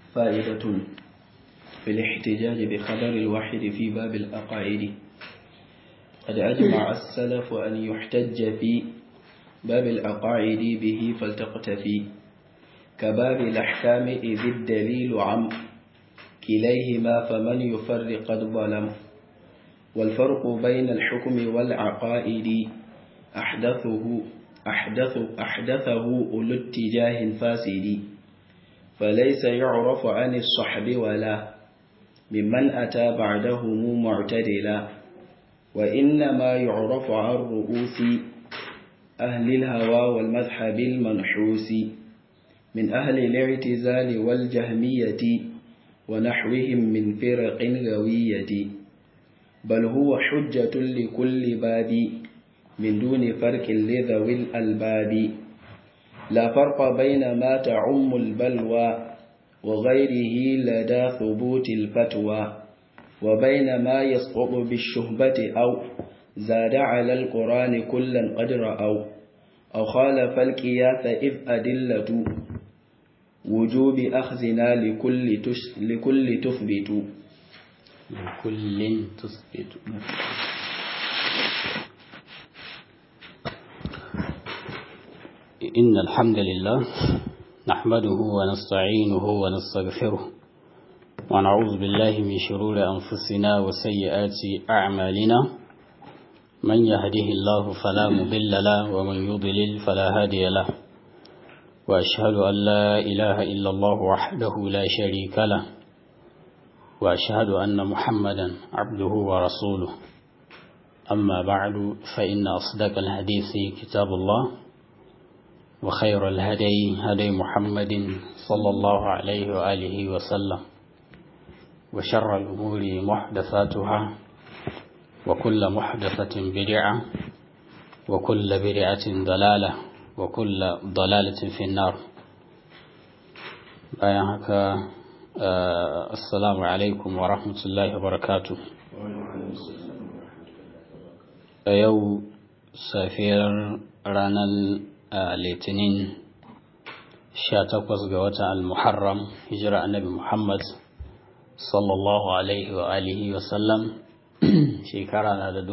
فائدة في الاحتجاج بخبر الواحد في باب الأقاعد. قد أجمع السلف أن يحتج في باب الأقاعد به فلتقتفي، كباب الأحكام إذ الدليل عم كليهما فمن يفرق قد ظلم. والفرق بين الحكم والعقائد أحدثه أولو اتجاه فاسد، فليس يعرف عن الصحب ولا ممن أتى بعدهم معتدلا، وإنما يعرف عن رؤوس أهل الهوى والمذهب المنحوس من أهل الاعتزال والجهمية ونحوهم من فرق غوية. بل هو حجة لكل باب من دون فرق لذوي الألباب. لا فرق بين ما تعم البلوى وغيره لدى ثبوت الفتوى، وبين ما يسقط بالشهبة أو زاد على القرآن كلا قد رأوا، أو خالف القياس إذ أدلة وجوب أخذنا لكل تثبت. لكل تثبت. إن الحمد لله نحمده ونستعينه ونستغفره ونعوذ بالله من شرور أنفسنا وسيئات أعمالنا. من يهده الله فلا مضل له ومن يضلل فلا هادي له، وأشهد أن لا إله إلا الله وحده لا شريك له، وأشهد أن محمدا عبده ورسوله. أما بعد، فإن أصدق الحديث كتاب الله، وخير الهدي هدي محمد صلى الله عليه وآله وسلم، وشر الأمور محدثاتها، وكل محدثة بدعة، وكل بدعة ضلالة، وكل ضلالة في النار. السلام عليكم ورحمة الله وبركاته. يوم سافير رانا litinin 18 ga watan al-muharram hijira annabi Muhammad sallallahu alaihi wa alihi wa sallam shekara na da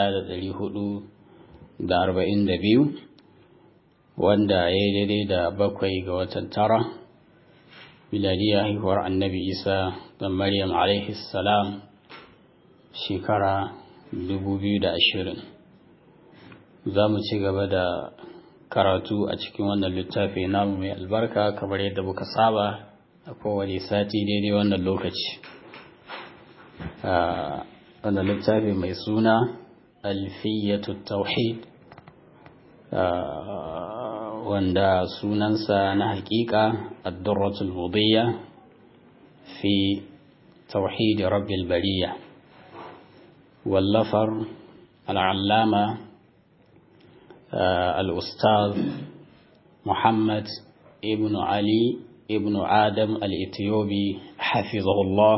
1442, wanda ya yi daidai da 7 ga watan tara miladiya haihuwar annabi Isa dan Maryam alaihi salam shekara 2020. za mu ci gaba da karatu a cikin wannan littafi namu mai albarka kamar yadda muka saba a kowane sati daidai wannan lokaci. Wannan littafi mai suna Alfiyatu Tauhid, wanda sunansa na hakika Ad-Durratul Mudiyya fi Tauhid Rabbil Bariyya, wallafar al-Allama الأستاذ محمد ابن علي ابن آدم الإثيوبي حفظه الله.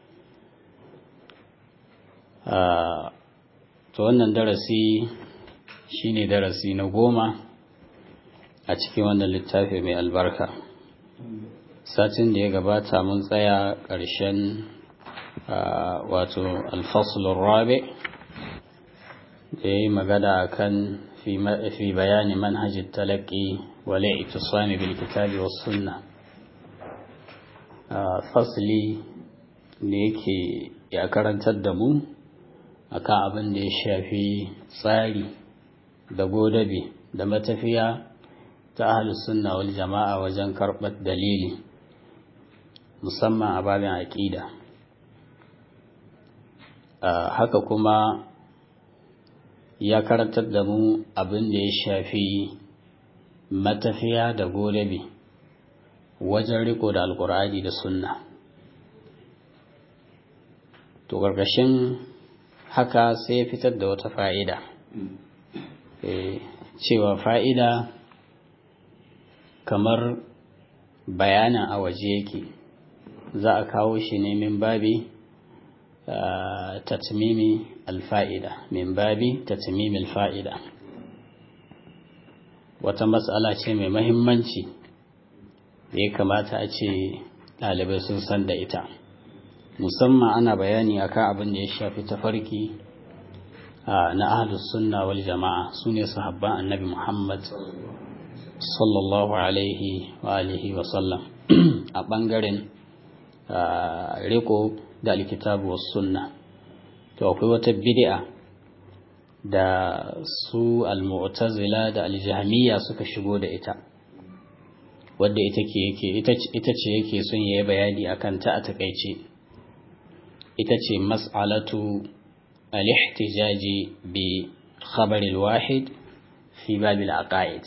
to wannan darasi shine darasi na 10 a cikin wannan littafi mai albarka. satin da ya gabata mun tsaya ƙarshen wato al-fasl ar-rabi da yayi magana akan في بيان منهج التلقي والاعتصام بالكتاب والسنة. fasli da yake ya karantar da mu akan abin da ya shafi tsari da godabe da matafiya ta ahlus sunna wal jama'a wajen karɓar dalili, musamman a babin aqida. Haka kuma ya karantar da mu abin da ya shafi matafiya da godabe wajen riko da alkur'ani da sunna. to ƙarƙashin haka sai ya fitar da wata fa'ida, cewa fa'ida kamar bayanin a waje yake, za a kawo shi ne min babi tatmimi alfa'ida, min babi tatmimi alfa'ida. wata matsala ce mai mahimmanci da ya kamata a ce ɗalibai sun san da ita, musamman ana bayani akan abin da ya shafi tafarki na ahlus sunna wal jama'a, su ne sahabban annabi Muhammad sallallahu alaihi wa alihi wa sallam a ɓangaren riko da alkitabu was sunna. To akwai wata bid'a da su al-mu'tazila da al-jahmiyya suka shigo da ita, wadda ita ce yake son yayi bayani akan ta a takeice. Ita ce mas'alatu al-ihtijaji bi khabar al-wahid fi bab al-aqaid.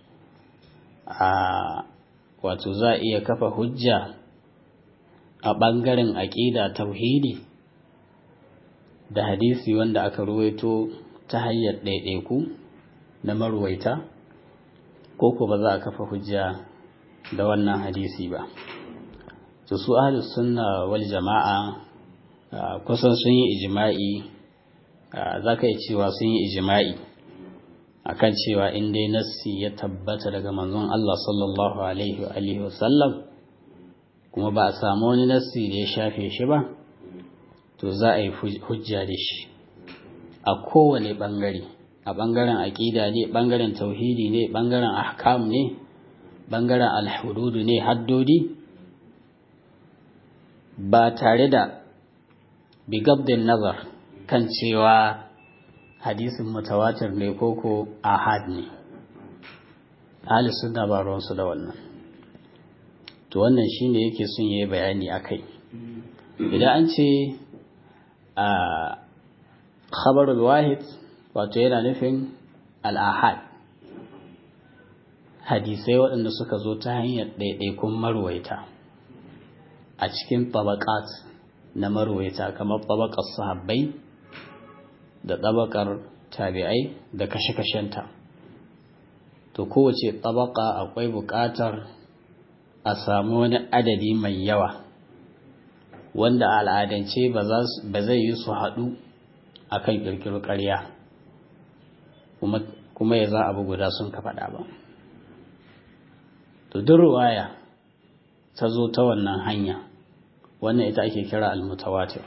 Wato za iya kafa hujja a ɓangaren aƙida tauhidi da hadisi wanda aka ruwaito ta hanyar ɗaiɗaiku na marwaita, ko ba za a kafa hujja da wannan hadisi ba. To su ahlus sunna wal jama'a kusan sun yi ijma'i, za ka yi cewa sun yi ijma'i akan cewa in dai nassi ya tabbata daga manzon Allah sallallahu alaihi wa sallam, kuma ba a samu wani nassi da ya shafe shi ba, to za a yi hujja da shi a kowane ɓangare, a ɓangaren aƙida ne, ɓangaren tauhidi ne, ɓangaren ahkam ne, ɓangaren alhududu ne, haddodi, ba tare da bigabdin nazar kan cewa hadisin mutawatir ne ko ahad ne. Ahli sunna ba ruwansu da wannan. To wannan shine yake son yayi bayani akai. Idan an ce a khabarul wahid, wato yana nufin al-ahad, hadisai waɗanda suka zo ta hanyar ɗaiɗaikun marwaita a cikin tabaqat na marwaita, kamar tabaqar sahabbai da tabaqar tabi'ai da kashe-kashenta. To kowace tabaqa akwai buƙatar a samu wani adadi mai yawa wanda al'adance ba zai yi su haɗu a kan ƙirƙirar ƙarya kuma ya za abu guda sun ka faɗa ba. To duk ruwaya ta zo ta wannan hanya, wannan ita ake kira al-mutawatir.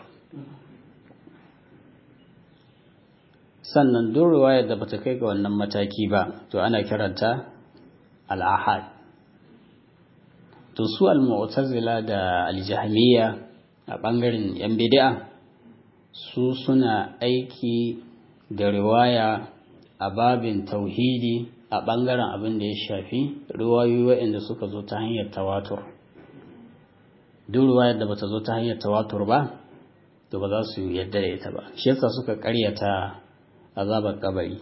Sannan duk ruwayar da bata kai ga wannan mataki ba, to ana kiranta al-ahad. To su al-mu'tazila da al-jahmiyya a ɓangaren yan bid'a, su suna aiki da riwaya a babin tauhidi a ɓangaren abin da ya shafi riwayoyi waɗanda suka zo ta hanyar tawatur. Duk riwayar da bata zo ta hanyar tawatur ba, to ba za su yarda da ita ba. Shi yasa suka ƙaryata azabar kabari.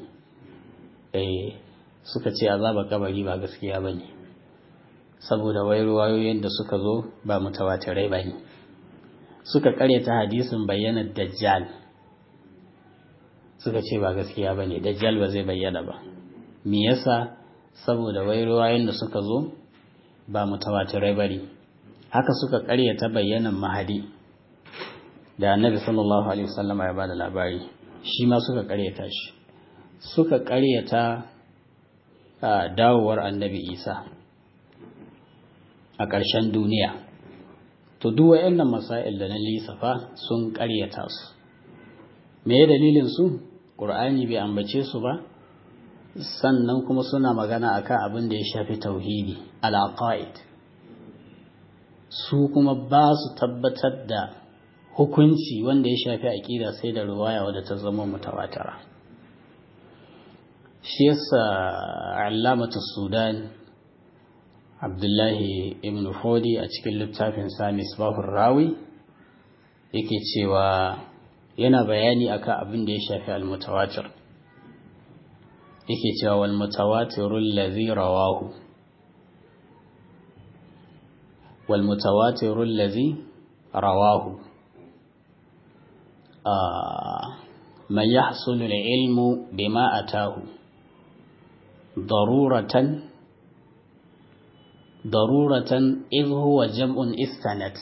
Suka ce azabar kabari ba gaskiya bane, saboda wai riwayoyin da suka zo ba mutawatirai bane. Suka ƙaryata hadisin bayyanar dajjal, suka ce ba gaskiya bane, dajjal ba zai bayyana ba. Me yasa? Saboda wai riwayoyin da suka zo ba mutawatirai bane. Haka suka ƙaryata bayyanar mahadi da annabi sallallahu alaihi wasallam ya bada labari, shi ma suka ƙaryata shi. Suka ƙaryata dawowar annabi Isa a ƙarshen duniya. To duk wayannan masail da na lissafa sun ƙaryata su. Me ya dalilin su? Qur'ani bai ambace su ba, sannan kuma suna magana akan abin da ya shafi tauhidi, al-aqaid. Su kuma ba su tabbatar da hukunci wanda ya shafi aqida sai da riwaya wadda ta zama mutawatira. Shi yasa Allamatu Sudan Abdullahi ibn Fodi a cikin littafin sa Misbahur Rawi yake cewa, yana bayani akan abin da ya shafi al-mutawatir. Yake cewa wal mutawatiru allazi rawahu, wal mutawatiru allazi rawahu man yahsulu al-ilmu bima atahu daruratan idh huwa jam'un istanat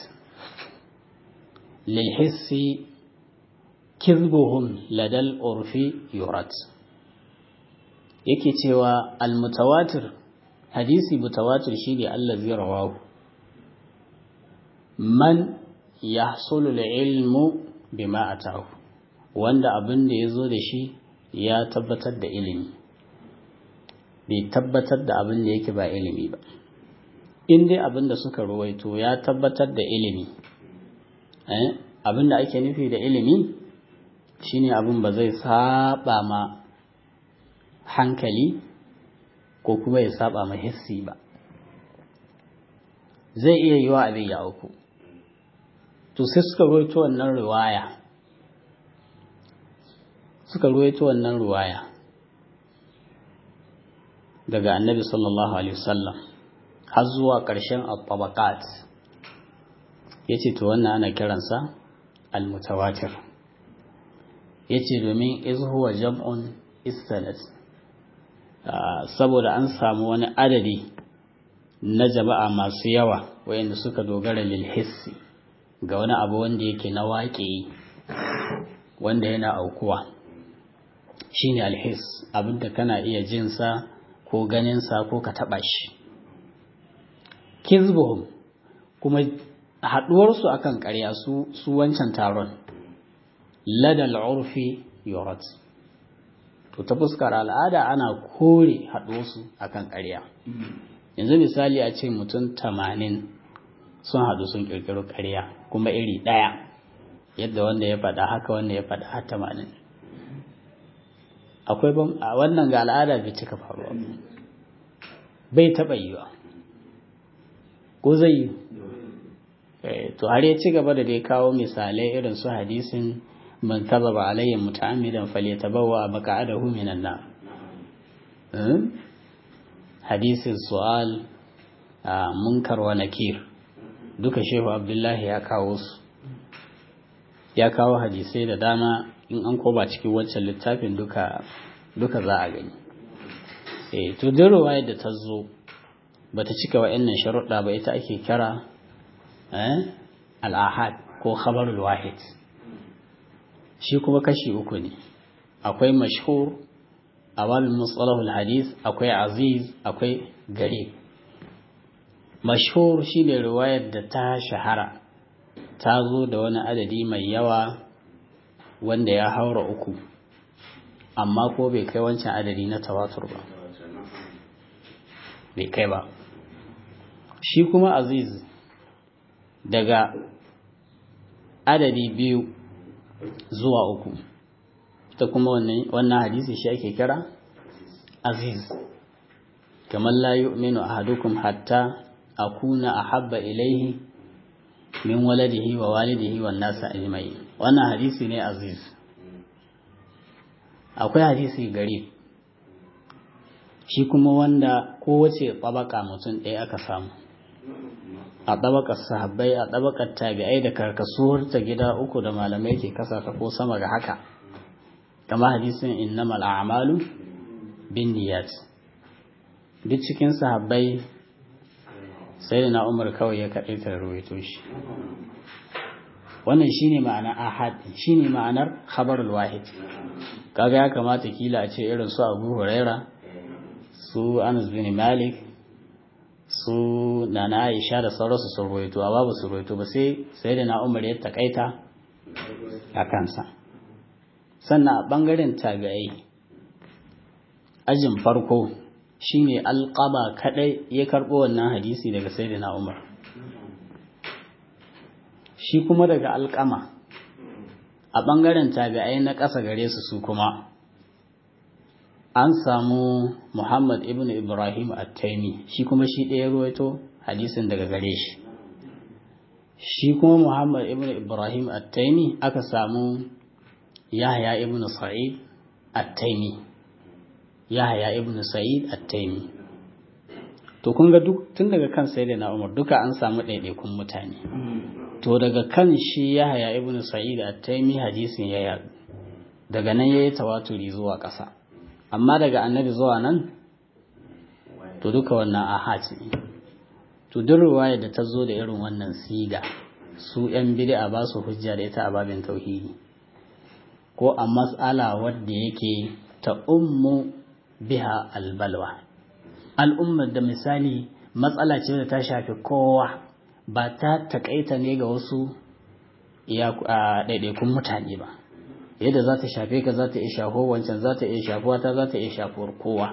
lil hissi kizbuhum ladal urfi yurat. Yake cewa al-mutawatir, hadisi mutawatir shine allazi rawahu, man yahsulu ilmu bima atahu, wanda abin da yazo da shi ya tabbatar da ilimi, bai tabbatar da abin da yake ba ilimi ba. In dai abin da suka ruwaito ya tabbatar da ilimi, abin da ake nufi da ilimi shine abin ba zai saba ma hankali ko kuma ya saba ma hissi ba, zai iya yiwa abin ya auku. To sai suka ruwaito wannan ruwaya daga annabi sallallahu alaihi wasallam har zuwa ƙarshen at-tabaqat, yace to wannan ana kiransa al-mutawatir. Yace domin iz huwa jam'un istanad, saboda an samu wani adadi na jama'a masu yawa wayanda suka dogara lil hissi ga wani abu wanda yake na waƙe wanda yana aukuwa, shine al-hiss, abinda kana iya jinsa ko ganinsa ko ka taɓa shi. Kizbuhum, kuma haɗuwarsu akan ƙarya su wancan taron, ladal urfi yurat, to ta fuskar al'ada ana kore haɗuwarsu akan ƙarya. Yanzu misali a ce mutum 80 sun haɗu sun ƙirƙiro ƙarya kuma iri ɗaya, yadda wanda ya faɗa haka wanda ya faɗa har 80. Akwai wannan ga al'ada bai cika faruwa, bai taɓa yiwa, ko zai yi? To har ya ci gaba da dai kawo misalai irin su hadisin man kadhaba alayya muta'ammidan falyatabawwa maq'adahu minan nar, hadisin su'al, munkar wa nakir, duka Shehu Abdullahi ya kawo su, ya kawo hadisai da dama. In an koba cikin wancan littafin duka za a gani. To duk ruwayar da ta zo bata cika wa'annan sharuɗa ba, ita ake kira al-ahad ko khabarul wahid. Shi kuma kashi uku ne, akwai mashhur a babin mustalahul hadith, akwai aziz, akwai garib. Mashhur shine riwayar da ta shahara, ta zo da wani adadi mai yawa wanda ya haura 3, amma ko bai kai wancan adadi na tawatur ba, bai kai ba. Shi kuma aziz daga adadi 2 zuwa 3, ta kuma wannan hadisi shi ake kira aziz. kamar la yu'minu ahadukum hatta akuna ahabba ilaihi min waladihi wa walidihi wan nasi ajma'in. Wannan hadisi ne aziz. Akwai hadisi garib, shi kuma wanda kowace tabaka mutum ɗaya aka samu, a tabakar sahabbai, a tabakar tabi'ai, da karkasuwar ta gida 3 da malamai ke kasa ta ko sama ga haka, kama hadisin innamal a'malu binniyat. Duk cikin sahabbai sai da na Umar kawai ya kaɗai ta ruwaito shi. Wannan shine ma'anar ahad, shine ma'anar khabarul wahid. Kaga ya kamata kila a ce irin su Abu Huraira, su Anas bin Malik, su Nana Aisha da sauransu sun ruwaito, amma ba su ruwaito ba, sai da na Umar ya takaita a kansa. Sannan a bangaren tabi'ai, ajin farko shine Alqama kadai ya karbo wannan hadisi daga sayyidina Umar. Shi kuma daga Alqama, a bangaren tabi'ai na ƙasa gare su kuma an samu Muhammad ibn Ibrahim at-Taymi, shi kuma shi ɗaya ruwaito hadisin daga gare shi. Shi kuma Muhammad ibn Ibrahim at-Taymi aka samu Yahya ibn Sa'id at-Taymi, Yahya ibn Sa'id at-Taymi. To kun ga duk tun daga kan sayyidina Umar duka an samu ɗaiɗaikun mutane. To daga kan shi Yahya ibn Sa'id at-Taymi hadisin ya yaɗu, daga nan yayi tawaturi zuwa ƙasa. Amma daga annabi zuwa nan to duka wannan ahad ne. To duk riwaya da ta zo da irin wannan siga, su ‘yan bid'a ba su hujja da ita a babin tauhidi, ko a mas'ala wadda yake ta ummu biha albalwa, al'ummar da misali matsala ce da ta shafi kowa, ba ta takaita ne ga wasu ɗaiɗaikun mutane ba, yadda za ta shafe ka za ta iya shafo wancan, za ta iya shafuwa ta za ta iya shafuwar kowa.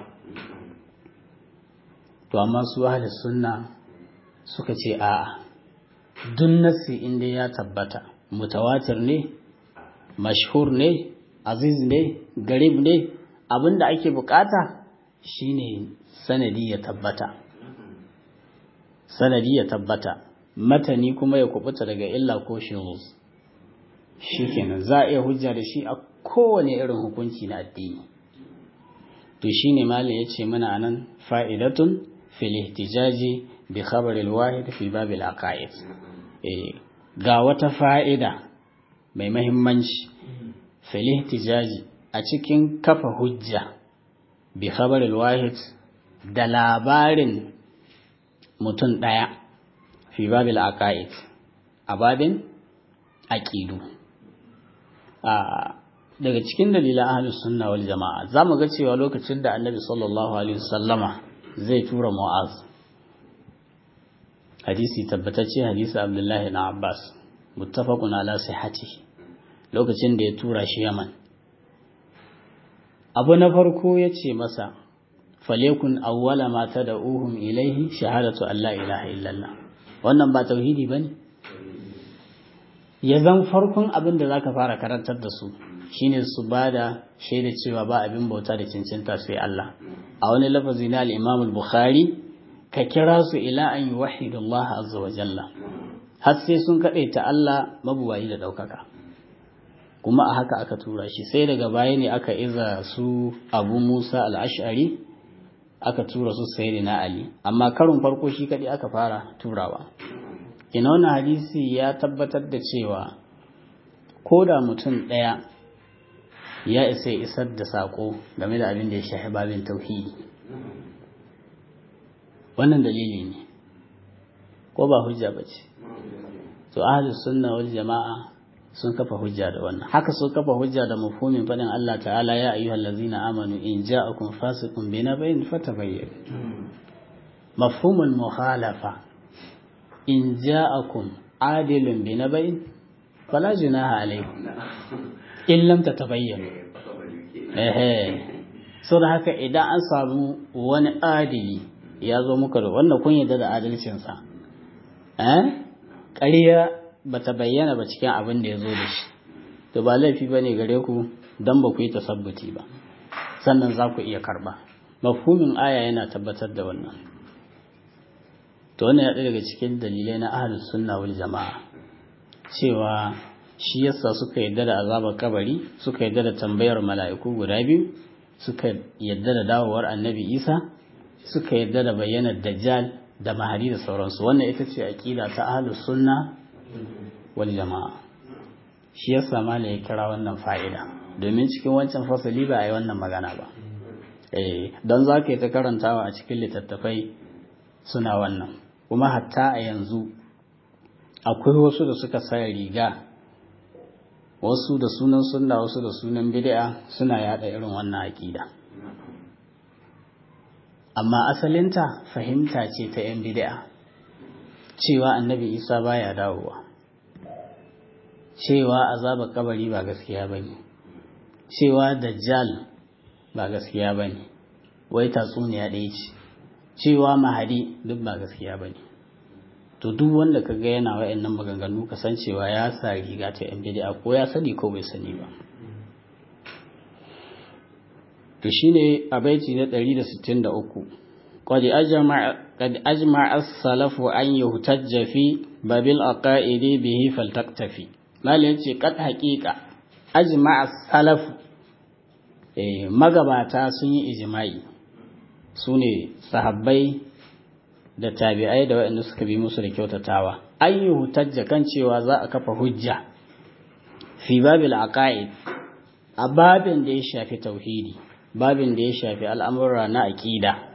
To amma su ahlus sunna suka ce a'a, duk nassi inda ya tabbata mutawatir ne, mashhur ne, aziz ne, garib ne, abinda ake bukata shine sanadi ya tabbata, sanadi ya tabbata, matani kuma ya kubuta daga illa ko shuzuz, shikenan za a iya hujja da shi a kowane irin hukunci na addini. To shine malam yace mana anan fa'idatun fil ihtijaji bi khabar al wahid fi bab al aqaid. Ga wata fa'ida mai muhimmanci fil ihtijaji a cikin kafa hujja bi khabar al wahid da labarin mutum daya fi bab al aqaid, a babin aqidu. Daga cikin dalilan ahlus sunna wal jama'a zamu ga cewa lokacin da annabi sallallahu alaihi wasallama zai tura Mu'az, hadisi tabbatacce, hadisi Abdullahi ibn Abbas muttafaqun ala sihhatihi, lokacin da ya tura shi Yaman, abu na farko yace masa falekun awwala ma tad'uhum ilaihi shahadatu an la ilaha illallah. Wannan ba tauhidi bane? Ya zan farkon abin da zaka fara karantar da su shine su bada shaida cewa ba abin bauta da cancanta sai Allah. A wani lafazi na al-Imam al-Bukhari, ka kira su ila an yuwahhidu Allah azza wa jalla, har sai sun kadaita Allah mabuwayi da daukaka. Kuma a haka aka tura shi, sai daga baya ne aka iza su Abu Musa al-Ash'ari, aka tura su Sayyidina Ali, amma karon farko shi kadai aka fara turawa. Ina wannan hadisi ya tabbatar da cewa ko da mutum ɗaya ya isa isar da saƙo game da abin da ya shafi babin tauhidi, wannan dalili ne ko ba hujja ba ce? To ahlus sunna wal jama'a sun kafa hujja da wannan. Haka sun kafa hujja da mafhumin faɗin Allah ta'ala, ya ayyuhallazina amanu in ja'akum fasiqun binaba'in fatabayyanu. Mafhumul mukhalafa, in ja'akum adilun binaba'in fala junaha alaykum in lam tatabayyanu. So da haka idan an samu wani adili ya zo muka da wannan, kun yarda da adalcinsa, ƙarya ba ta bayyana ba cikin abin da ya zo da shi, to ba laifi ba ne gare ku don ba ku yi tasabbuti ba, sannan za ku iya karɓa. Mafhumin aya yana tabbatar da wannan. To wannan ya ɗaya daga cikin dalilai na ahlus sunna wal jama'a, cewa shi yasa suka yarda da azabar kabari, suka yarda da tambayar mala'iku guda biyu, suka yarda da dawowar annabi Isa, suka yarda da bayyanar dajjal da mahadi da sauransu. Wannan ita ce aqida ta ahlus sunna wal jama'a. Shi yasa malai ya kira wannan fa'ida, domin cikin wancan fasali ba a yi wannan magana ba. Don za ka yi ta karantawa a cikin littattafai suna wannan, kuma hatta a yanzu akwai wasu da suka sa riga, wasu da sunan sunna, wasu da sunan bid'a, suna yada irin wannan aqida. Amma asalinta fahimta ce ta yan bid'a, cewa annabi Isa baya dawowa, cewa azabar kabari ba gaskiya bane, cewa dajjal ba gaskiya bane, wai tatsuniya ɗaya ce, cewa mahadi duk ba gaskiya bane. To duk wanda ka ga yana wa'annan maganganu, kasancewa ya sa riga ta yan bid'a, ko ya sani ko bai sani ba. To shine a baiti na 163, qad ajma'a as-salafu an yuhtajja fi babil aqaidi bihi faltaktafi. Malai yace kad haqiqa ajma'a as-salafu, magabata sun yi ijma'i, sune sahabbai da tabi'ai da waɗanda suka bi musu da kyautatawa, ayyuhu tajja kan cewa za a kafa hujja fi babil aqaid, a babin da ya shafi tauhidi, babin da ya shafi al'amura na aqida,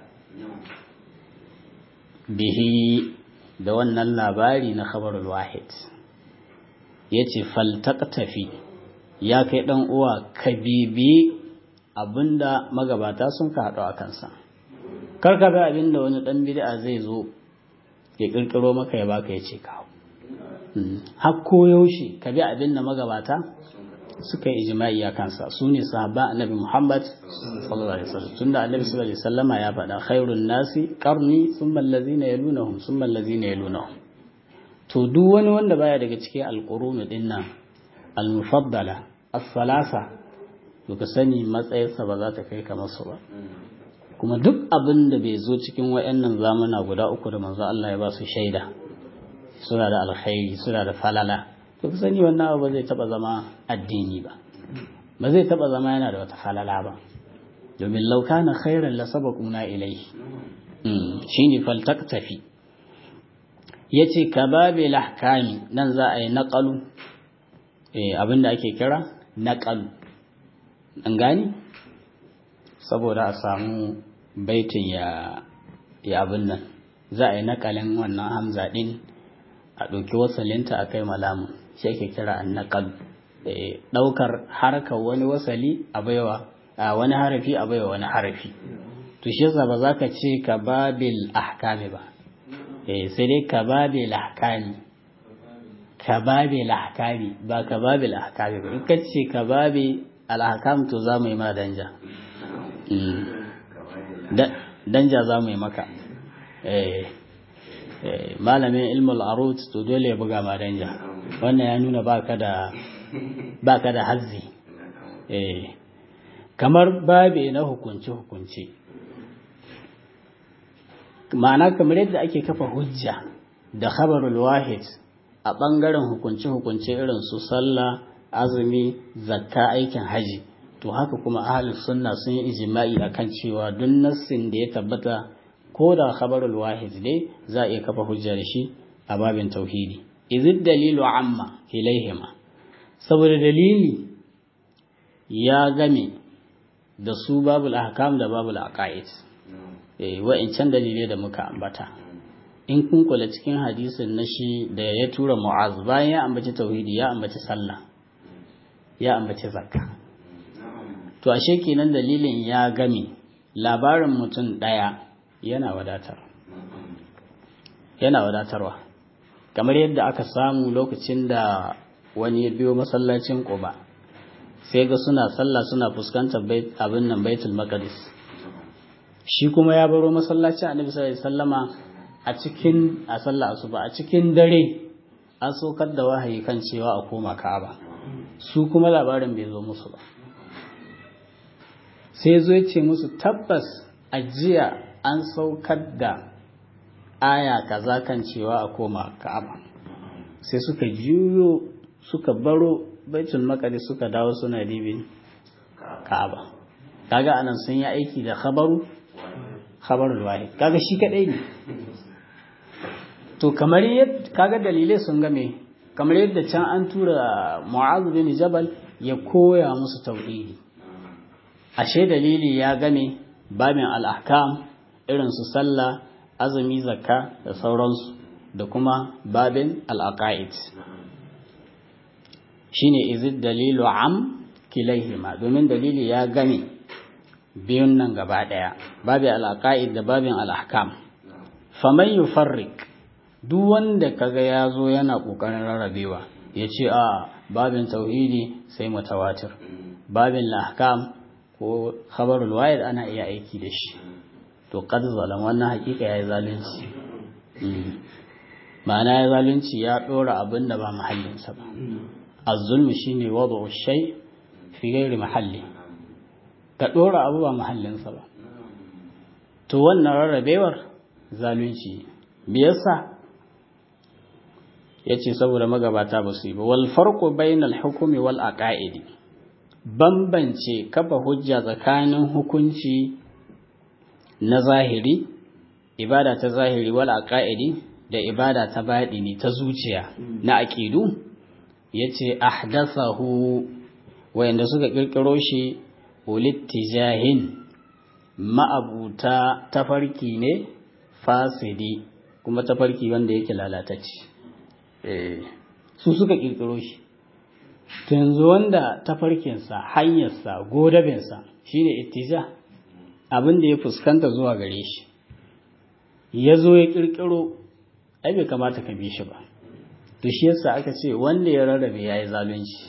bihi da wannan labari na khabarul wahid. Yace faltaqtafi, ya kai dan uwa ka bibi abinda magabata sun ka haɗu a kansa. Karka bi abinda wani ɗan bid'a zai zo ya kirkiro maka ya baka ya ce kawo har ko yaushe ka bi abin da magabata suka yi ijma'i a kansa su ne sahabban annabi Muhammad sallallahu alaihi wasallam tunda annabi sallallahu alaihi wasallama ya faɗa khairun nasi qarni thumma allazina yalunahum thumma allazina yalunahum to duk wani wanda baya daga cikin alqurun din nan al-mufaddala as-salasa to ka sani matsayinsa ba za ta kai kamar su ba kuma duk abin da bai zo cikin wayannan zamana guda uku da manzo Allah ya ba su shaida suna da alkhairi suna da falala to ka sani wannan abu ba zai taba zama addini ba ba zai taba zama yana da wata falala ba domin law kana khairan la sabaquna ilayhi shine faltaktafi yace kababil ahkami nan za a yi naqalu abinda ake kira naqalu an gani saboda a samu baitin ya abin nan za a yi nakalin wannan hamza din a ɗauki wasalinta a kai malamu shi ake kira an naƙal ɗaukar harkar wani wasali a baiwa wani harafi a baiwa wani harafi to shi yasa ba za ka ce ka babil ahkami ba sai dai ka babil ahkami ka babil ahkami ba ka babil ahkami ba in ka ce ka babil al-ahkam to za mu yi ma danja danja za mu yi maka malamin ilmul arut to dole ya buga ma danja wannan ya nuna baka da hazzi kamar babe na hukunce ma'ana kamar yadda ake kafa hujja da khabarul wahid a bangaren hukunce irin su sallah azumi zakka aikin haji to haka kuma ahlus sunna sun yi ijma'i akan cewa duk nassin da ya tabbata ko da khabarul wahid ne za a iya kafa hujja da shi a babin tauhidi idh dalilu amma ilaihima saboda dalili ya game da su babul ahkam da babul aqaid wa'incan dalilai da muka ambata in kun kula cikin hadisin na shi da ya tura mu'az bayan ya ambaci tauhidi ya ambaci sallah ya ambaci zakka to ashe kenan dalilin ya game labarin mutum daya yana wadatarwa kamar yadda aka samu lokacin da wani ya biyo masallacin Quba sai ga suna sallah suna fuskantar abin nan Baitul Maqdis shi kuma ya baro masallacin Annabi sallallahu alaihi wasallama a sallah asuba a cikin dare an sokar da wahayi kan cewa a koma Ka'aba su kuma labarin bai zo musu ba sai zo ce musu tabbas ajiya an saukar da aya kaza kan cewa a koma Ka'aba sai suka juyo suka baro Baitul Maqdis suka dawo suna dibin Ka'aba kaga anan sun yi aiki da khabarul wahid kaga shi kadai ne to kamar yadda kaga dalilai sun game kamar yadda can an tura Mu'adh bin Jabal ya koya musu tauhidi ashe dalili ya game babin al-ahkam irin su sallah azumi zakka da sauransu da kuma babin al-aqaid shine izid dalilu am kilaihima domin dalili ya game biyun nan gaba daya babin al-aqaid da babin al-ahkam faman yufarriq duk wanda kaga yazo yana kokarin rarrabewa yace a babin tauhidi sai mutawatir babin al-ahkam ko khabarul wahid ana iya aiki da shi to qad zalam wannan hakika yayi zalunci ma'ana yayi zalunci ya dora abin da ba mahallin sa ba az-zulm shine wad'u shay fi ghairi mahalli ka dora abu ba mahallin sa ba to wannan rarrabewar zalunci me yasa yace saboda magabata ba su yi ba wal farqu bainal hukmi wal aqaidi bambance kafa hujja tsakanin hukunci na zahiri ibada ta zahiri wal aqaidi da ibada ta baɗini ta zuciya na aqidu yace ahdathahu wayanda suka kirkiro shi ulittijahin ma'abuta tafarki ne fasidi kuma tafarki wanda yake lalatacce su suka kirkiro shi to yanzu wanda tafarkinsa hanyarsa godabinsa shine ittija abin da ya fuskanta zuwa gare shi ya zo ya kirkiro ai bai kamata ka bi shi ba to shi yasa aka ce wanda ya rarrabe yayi zalunci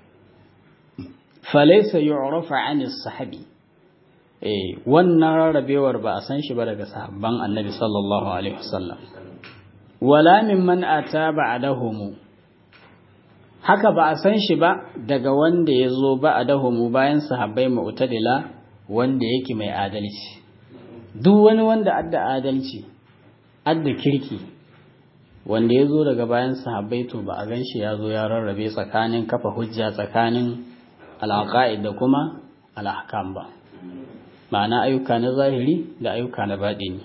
falaysa yu'rafu 'ani as-sahabi wannan rarrabewar ba a san shi ba daga sahabban annabi sallallahu alaihi wasallam wala mimman ata ba'dahum haka ba a san shi ba daga wanda ya zo ba'dahum bayan sahabbai mu'tadila wanda yake mai adalci duk wani wanda adda adalci adda kirki wanda ya zo daga bayan sahabbai to ba a gan shi ya zo ya rarrabe tsakanin kafa hujja tsakanin al'aqaid da kuma al'ahkam ba ma'ana ayyuka na zahiri da ayyuka na baɗini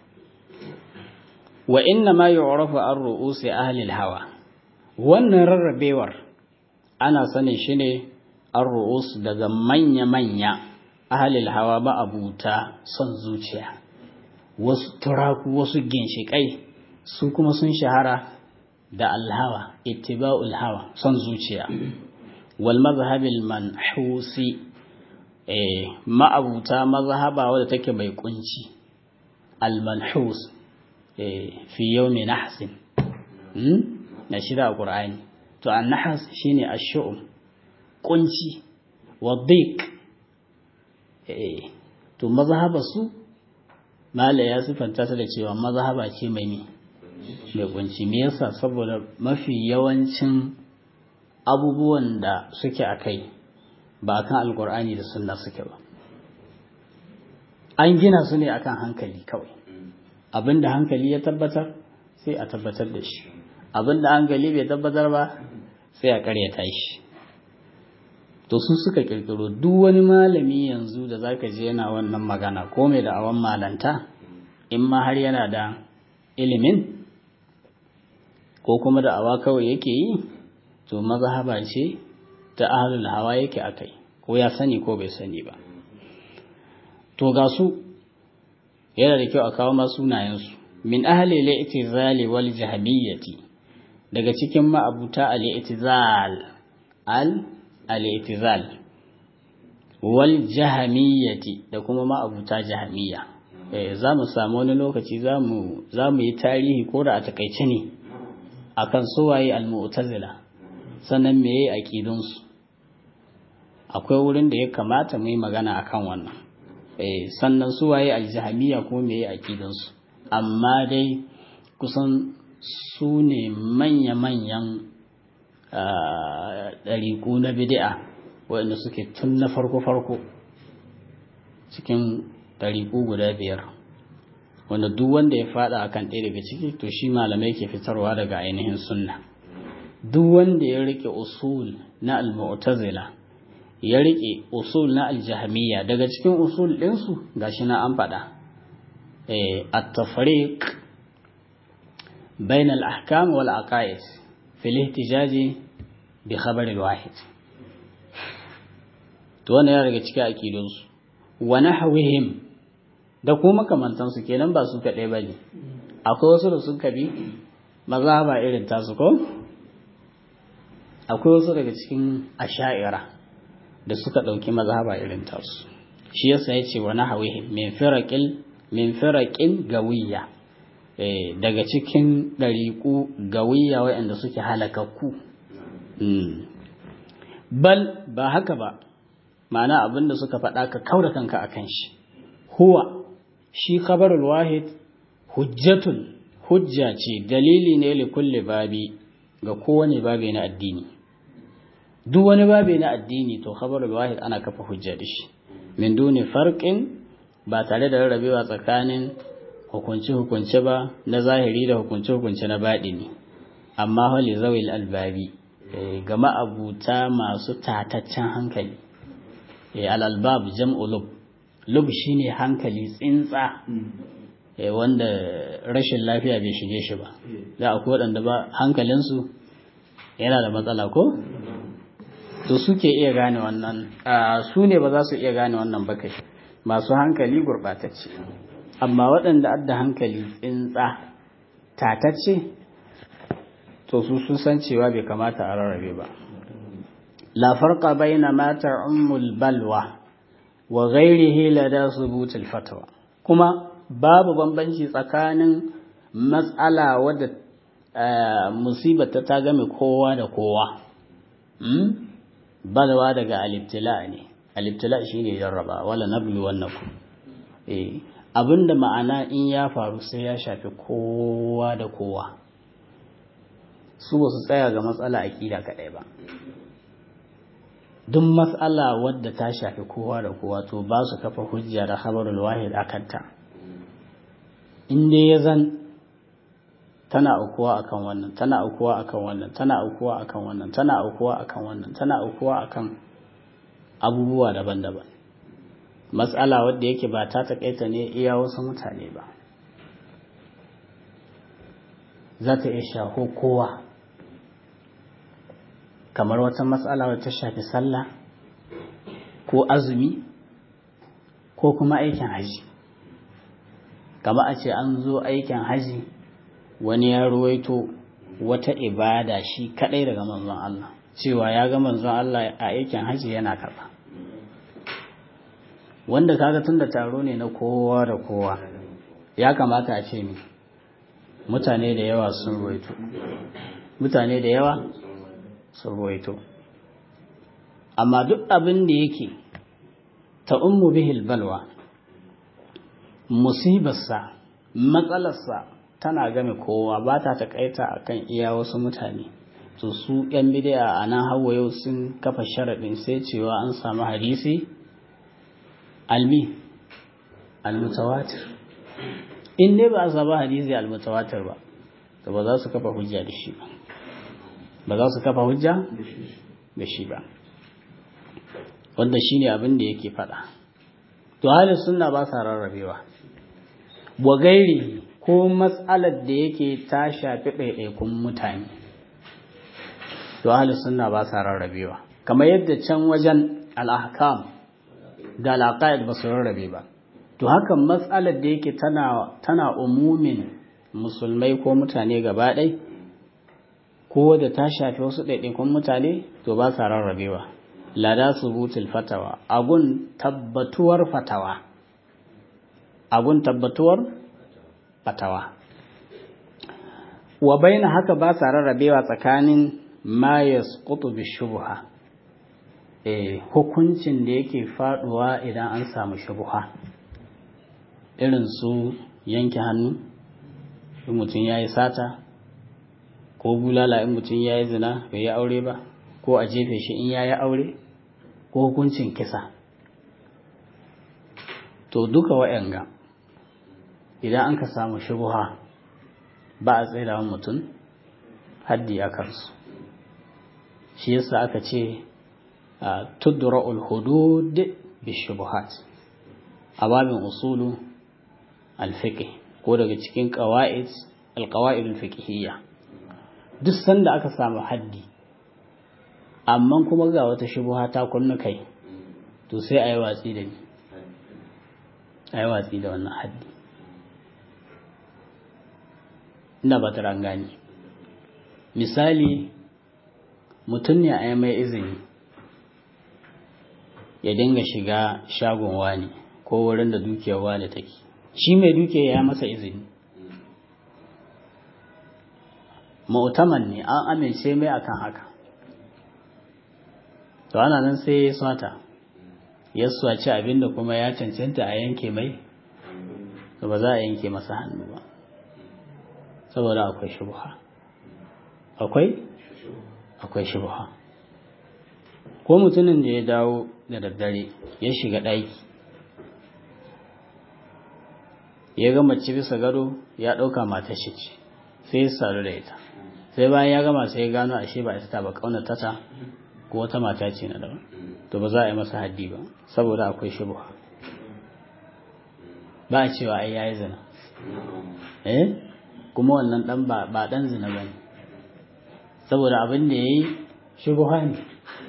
wa inna ma yu'rafu an ru'usi ahli al-hawa wannan rarrabewar ana sanin shi ne an ru'us daga manya-manya ahli al-hawa ba abuta son zuciya wasu turaku wasu ginshiƙai su kuma sun shahara da al-hawa ittiba'ul hawa son zuciya wal mazhabil manhusi ma'abuta mazhaba wadda take mai kunci al-manhus fi yawmi nahsin na shida qur'ani to an-nahs shine ash-shu'um kunci wa dhiq to mazhaba su mala ya sifanta ta da cewa mazhaba ce mai kunci me yasa saboda mafi yawancin abubuwan da suke akai ba kan alkur'ani da sunna suke ba an gina su ne akan hankali kawai abinda hankali ya tabbatar sai a tabbatar da shi abinda hankali bai tabbatar ba sai a karyata shi to su suka kirkiro duk wani malami yanzu da zaka je yana wannan magana ko mai da awan malanta in ma har yana da ilimin ko kuma da awa kawai yake yi to mazhaba ce ta ahlul hawa yake akai ko ya sani ko bai sani ba to ga su yana da kyau a kawo ma sunayensu min ahli al-i'tizali wal jahmiyyati daga cikin ma'abuta al-i'tizal al-i'tizal wal jahmiyyati da kuma ma'abuta jahmiyya za mu samu wani lokaci za mu yi tarihi ko da a takaice ne akan suwaye al-mu'tazila sannan meye aqidunsu akwai wurin da ya kamata mu yi magana akan wannan sannan suwaye al-jahmiyya ko meye aqidunsu amma dai kusan su ne manya-manyan ɗariƙu na bid'a waɗanda suke tun na farko-farko cikin ɗariƙu guda 5 wanda duk wanda ya faɗa akan ɗaya daga ciki to shi malamai ke fitarwa daga ainihin sunna duk wanda ya rike usul na al-mu'tazila ya rike usul na al-jahmiyya daga cikin usul ɗinsu gashi na an faɗa at-tafriq bain al-ahkam wal aqaid fi al-ihtijaj bi khabar al-wahid to wannan ya daga cikin aqidunsu wa nahwihim da kuma makamantansu kenan ba su kaɗai bane akwai wasu da sun kabi mazhaba irin tasu ko akwai wasu daga cikin asha'ira da suka ɗauki mazhaba irin tasu shi yasa ya ce wa nahwihim min firaqin gawiyya daga cikin ɗariƙu gawiyya waɗanda suke halakakku bal ba haka ba ma'ana abinda suka faɗa ka kaura kanka akan shi huwa shi khabarul wahid hujjatun hujja ce dalili ne li kulli babi ga kowane babi na addini duk wani babi na addini to khabarul wahid ana kafa hujja da shi min duni farqin ba tare da rarrabewa tsakanin hukunce ba na zahiri da hukunce na baɗini amma hali zawil albabi ga ma'abuta masu tataccen hankali al-albab jam'u lub shine hankali tsintsa wanda rashin lafiya bai shige shi ba da akwai waɗanda ba hankalinsu yana da matsala ko to suke iya gane wannan su ne ba za su iya gane wannan ba kai masu hankali gurɓatacce amma waɗanda adda hankali tsintsa tatacce to su sun san cewa bai kamata a rarrabe ba la farqa baina ma ta'ummul balwa wa ghairihi lada subutul fatwa kuma babu bambanci tsakanin matsala wadda musibar ta game kowa da kowa balwa daga al-ibtila ne al-ibtila shine jarraba wala nablu wannakum abinda ma'ana in ya faru sai ya shafi kowa da kowa su ba su tsaya ga matsala aqida kadai ba duk matsala wadda ta shafi kowa da kowa to ba su kafa hujja da khabarul wahid akanta in dai ya zan tana aukuwa akan wannan tana aukuwa akan wannan tana aukuwa akan wannan tana aukuwa akan wannan tana aukuwa akan abubuwa daban-daban matsala wadda yake ba ta takaita ne iya wasu mutane ba za ta iya shafo kowa kamar wata matsala wadda ta shafi sallah ko azumi ko kuma aikin haji kama a ce an zo aikin haji wani ya ruwaito wata ibada shi kadai daga manzon Allah cewa ya ga manzon Allah a aikin haji yana karba wanda kaga tunda taro ne na kowa da kowa ya kamata a ce ni mutane da yawa sun ruwaito mutane da yawa sun ruwaito amma duk abin da yake ta ummu bihil balwa musibarsa matsalarsa tana game kowa ba ta takaita akan iya wasu mutane to su yan bid'a a nan hawa yau sun kafa sharadin sai cewa an samu hadisi al-mutawatir in ne ba a samu hadisi al-mutawatir ba to ba za su kafa hujja da shi ba za su kafa hujja da shi ba wanda shine abin da yake fada to halin sunna ba sa rarrabewa wa gairi ko matsalar da yake ta shafi ɗaiɗaikun mutane to halin sunna ba sa rarrabewa kamar yadda can wajen al-ahkam da al-aqaid ba su rarrabe ba to hakan matsalar da yake tana umumin musulmai ko mutane gaba ɗai ko da ta shafi wasu ɗaiɗaikun mutane to ba sa rarrabewa lada subutul fatawa agun tabbatuwar fatawa wa baina haka ba sa rarrabewa tsakanin ma yasqutu bi shubha hukuncin da yake faduwa idan an samu shubha irin su yanke hannu in mutum yayi sata ko bulala in mutum yayi zina bai yi aure ba ko a jefe shi in yayi aure ko hukuncin kisa to duka wa'anga idan an ka samu shubha ba a tsaida mutum haddi a kansu shi yasa aka ce tudra'ul hudud bi shubuhat a babin usulu al-fiqh ko daga cikin qawaid al-qawaid al-fiqhiyya duk sanda aka samu haddi amma kuma ga wata shubha ta kunna kai to sai ayi watsi da wannan haddi ina ba ta gani misali mutum ne a yi mai izini ya dinga shiga shagon wani ko wurin da dukiyar wani take shi mai dukiya ya masa izini mu'taman ne an amince mai akan haka to ana nan sai ya swata ya swaci abinda kuma ya cancanta a yanke mai to ba za a yanke masa hannu ba saboda akwai shubha akwai shubha ko mutumin da ya dawo da daddare ya shiga ɗaki ya ga mace bisa gado ya ɗauka matar shi ce sai ya sadu da ita sai bayan ya gama sai ya gano ashe ba ita ta ba ƙaunata ta ko wata mata ce na daban to ba za a yi masa haddi ba saboda akwai shubha ba a cewa ai yayi zina kuma wannan dan ba dan zina bane saboda abin da yayi shubha ne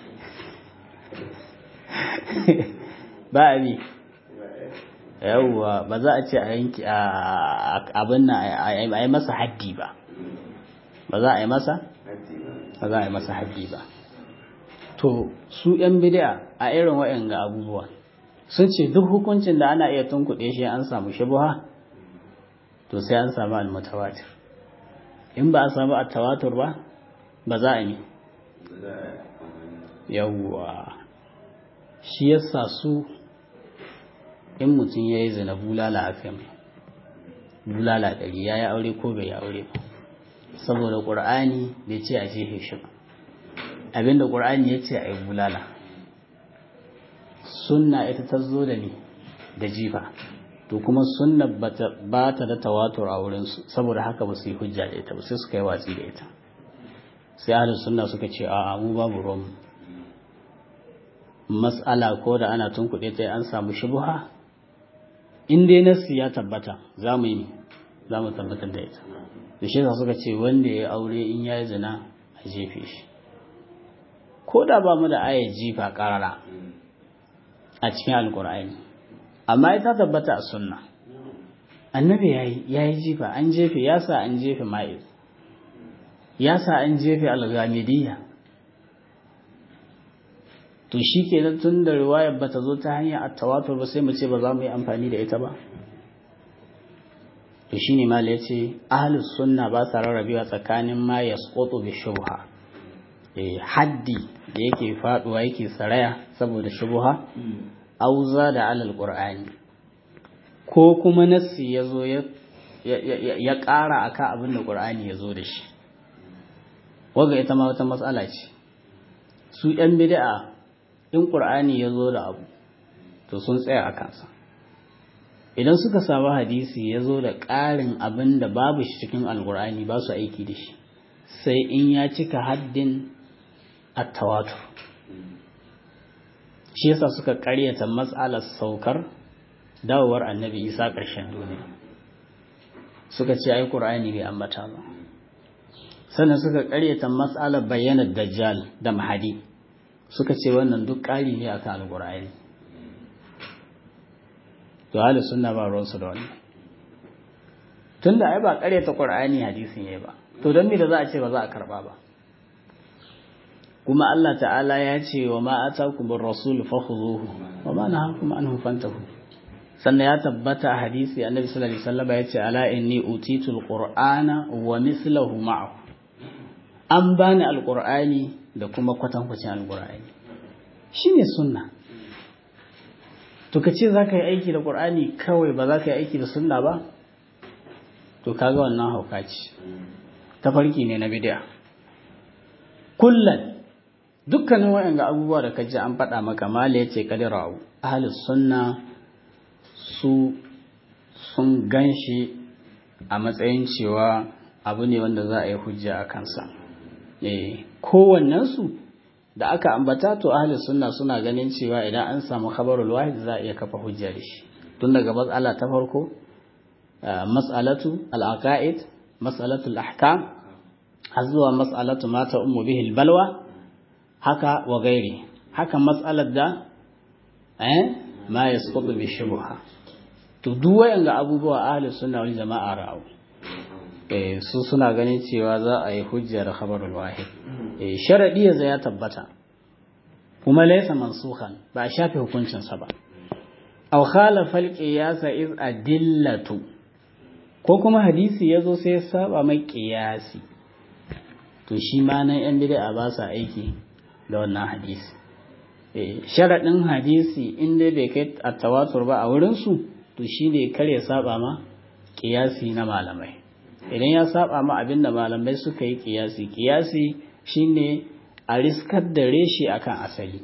ba abi yawwa ba za a ce a yanki abin nan a yi masa haddi ba ba za a yi masa haddi ba to su yan bid'a a irin waɗanga abubuwa sun ce duk hukuncin da ana iya tunkuɗe shi an samu shubha to sai an samu al-mutawatir. In ba a samu at-tawatur ba za a yi yawwa. Shi yasa su in mutum ya yi zina bulala aka mai bulala 100, ya yi aure ko bai yi aure ba, saboda ƙur'ani bai ce a jefe shi ba, abinda ƙur'ani ya ce a yi bulala. Sunna ita ta zo da ni da jifa, to kuma sunna ba ta da tawatur a wurinsu, saboda haka ba su yi hujja da ita ba, sai suka yi watsi da ita. Sai ahlus sunna suka ce a'a mu babu ruwan mas'ala ko da ana tunkuɗe ta an samu shubha, in dai nassi ya tabbata za mu tabbatar da ita. Da shi suka ce wanda ya aure in ya yi zina a jefe shi, ko da ba mu da ayar jifa ƙarara a cikin alƙur'ani, amma ita tabbata a sunna. Annabi ya yi jifa, an jefe, ya sa an jefe ma'iz, ya sa an jefe al-ghamidiyya. To shi ke tun da riwayar ba ta zo ta hanyar at-tawatur ba, sai mu ce ba za mu yi amfani da ita ba. To shi ne mala ya ce ahlus sunna ba sa rarrabewa tsakanin ma yasqutu bi shubha, haddi da yake faduwa yake saraya saboda shubha, auza da alal qur'ani, ko kuma nassi ya zo ya ƙara akan abin da qur'ani ya zo da shi. Waga ita ma wata matsala ce. Su ‘yan bid'a in ƙur'ani ya zo da abu, to sun tsaya a kansa. Idan suka samu hadisi ya zo da ƙarin abin da babu shi cikin alƙur'ani, ba su aiki da shi, sai in ya cika haddin at-tawatur. Shi yasa suka ƙaryata matsalar saukar dawowar annabi Isa ƙarshen duniya. Suka ce ai ƙur'ani bai ambata ba. Sannan suka ƙaryata matsalar bayyanar dajjal da mahadi, suka ce wannan duk ƙari ne akan alƙur'ani. To ahli sunna ba ruwansu da wannan, tunda ai ba ƙaryata ƙur'ani hadisin yayi ba, to don me da za a ce ba za a karba ba? Kuma Allah ta'ala ya ce wa ma atakumur rasul fakhuzuhu wa ma nahakum anhu fantahu. Sannan ya tabbata a hadisi annabi sallallahu alaihi wasallam ya ce ala inni utitul qur'ana wa mithluhu ma'ahu, an bani alƙur'ani da kuma kwatankwacin alƙur'ani. Shi ne sunna. To ka ce za ka yi aiki da ƙur'ani kawai ba za ka yi aiki da sunna ba? To kaga wannan hauka ce, tafarki ne na bid'a. Kullan dukkanin waɗanda abubuwa da ka ji an faɗa maka, mala ya ce kadira'u ahlus sunna su sun ganshi a matsayin cewa abu ne wanda za a yi hujja a kansa. Kowannensu da aka ambata, to ahli sunna suna ganin cewa idan an samu khabarul wahid za a iya kafa hujja da shi, tun daga mas'ala ta farko, mas'alatu al-aqaid, mas'alatu al-ahkam, har zuwa mas'alatu ma ta ummu bihi al-balwa, haka wa gairi, haka mas'alar da ma yasqutu bi shubha. To duk wayanga abubuwa ahli sunna wal jama'a ra'u, su suna ganin cewa za a yi hujja da khabarul wahid. Sharadi yanzu ya tabbata kuma laysa mansukhan, ba a shafe hukuncin sa ba. Aw khalafa al-qiyas iz adillatu, ko kuma hadisi yazo sai ya saba mai qiyasi, to shi ma nan yan bid'a ba sa aiki da wannan hadisi. Sharadin hadisi inda bai kai at-tawatur ba a wurin su, to shine kar ya saba ma qiyasi na malamai. Idan ya saba ma abinda malamai suka yi kiyasi shine a riskar da reshe akan asali,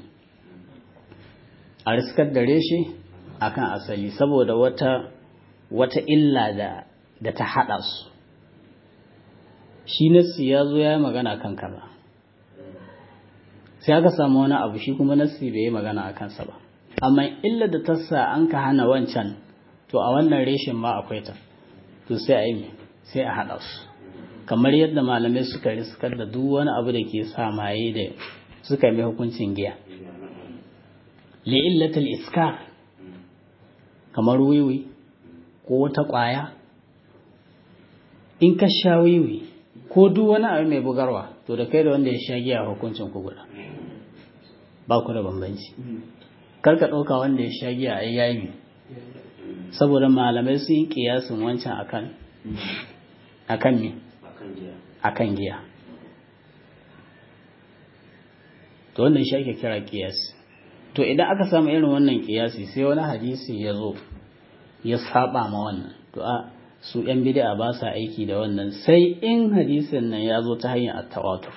a riskar da reshe akan asali saboda wata illa da ta hada su. Shi nassi ya zo ya yi magana kan kaza, sai aka samu wani abu shi kuma nassi bai yi magana a kansa ba, amma illa da ta sa an ka hana wancan, to a wannan reshen ma akwai ta, to sai a yi sai a haɗa su. Kamar yadda malamai suka riskar da duk wani abu da ke sa maye da suka yi hukuncin giya, li'illatul iskar, kamar wiwi ko wata ƙwaya. In ka sha wiwi ko duk wani abu mai bugarwa, to da kai da wanda ya sha giya hukuncin ku guda, ba ku da bambanci. Kar ka ɗauka wanda ya sha giya ai yayi, saboda malamai sun yi kiyasin wancan akan me akan giya. To wannan shi ake kira kiyasi. To idan aka samu irin wannan kiyasi sai wani hadisi ya zo ya saba ma wannan, to su yan bid'a ba sa aiki da wannan sai in hadisin nan ya zo ta hanyar at-tawatur.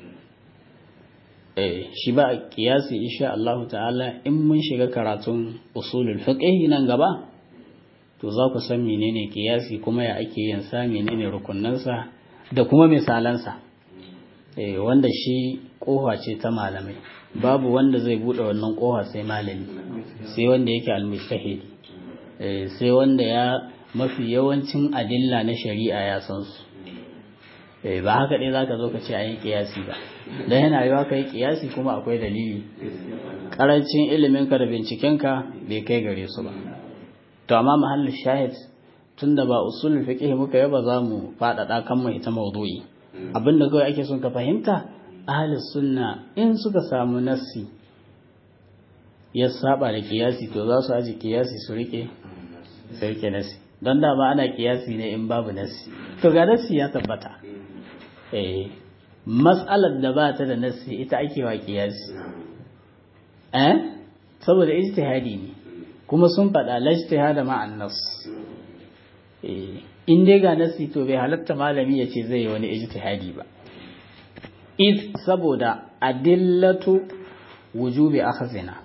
Shi ba kiyasi insha Allah ta'ala in mun shiga karatun usulul fiqh nan gaba to za ku san menene kiyasi kuma ya ake yin sa, menene rukunnansa da kuma misalansa. Wanda shi kofa ce ta malamai, babu wanda zai bude wannan kofa sai malami, sai wanda yake al-mujtahid, sai wanda ya mafi yawancin adilla na shari'a ya san su. Ba haka dai zaka zo ka ce ayi kiyasi ba, dan yana yiwa kai kiyasi kuma akwai dalili, karancin ilimin ka da binciken ka bai kai gare su ba. To amma mahallin shahid tunda ba usulul fiqh muka yi ba za mu faɗaɗa kan mu ita mawdu'i. Abinda kawai ake son ka fahimta, ahli sunna in suka samu nassi ya saba da kiyasi to za su aji kiyasi su rike nassi, don da ba ana kiyasi ne in babu nassi. To ga nassi ya tabbata, mas'alar da ba ta da nassi ita ake wa kiyasi, saboda ijtihadi ne kuma sun faɗa lajtihada ma'an nas. In dai ga nasi to bai halatta malami ya ce zai yi wani ijtihadi ba. Saboda adillatu wujubi akhzina,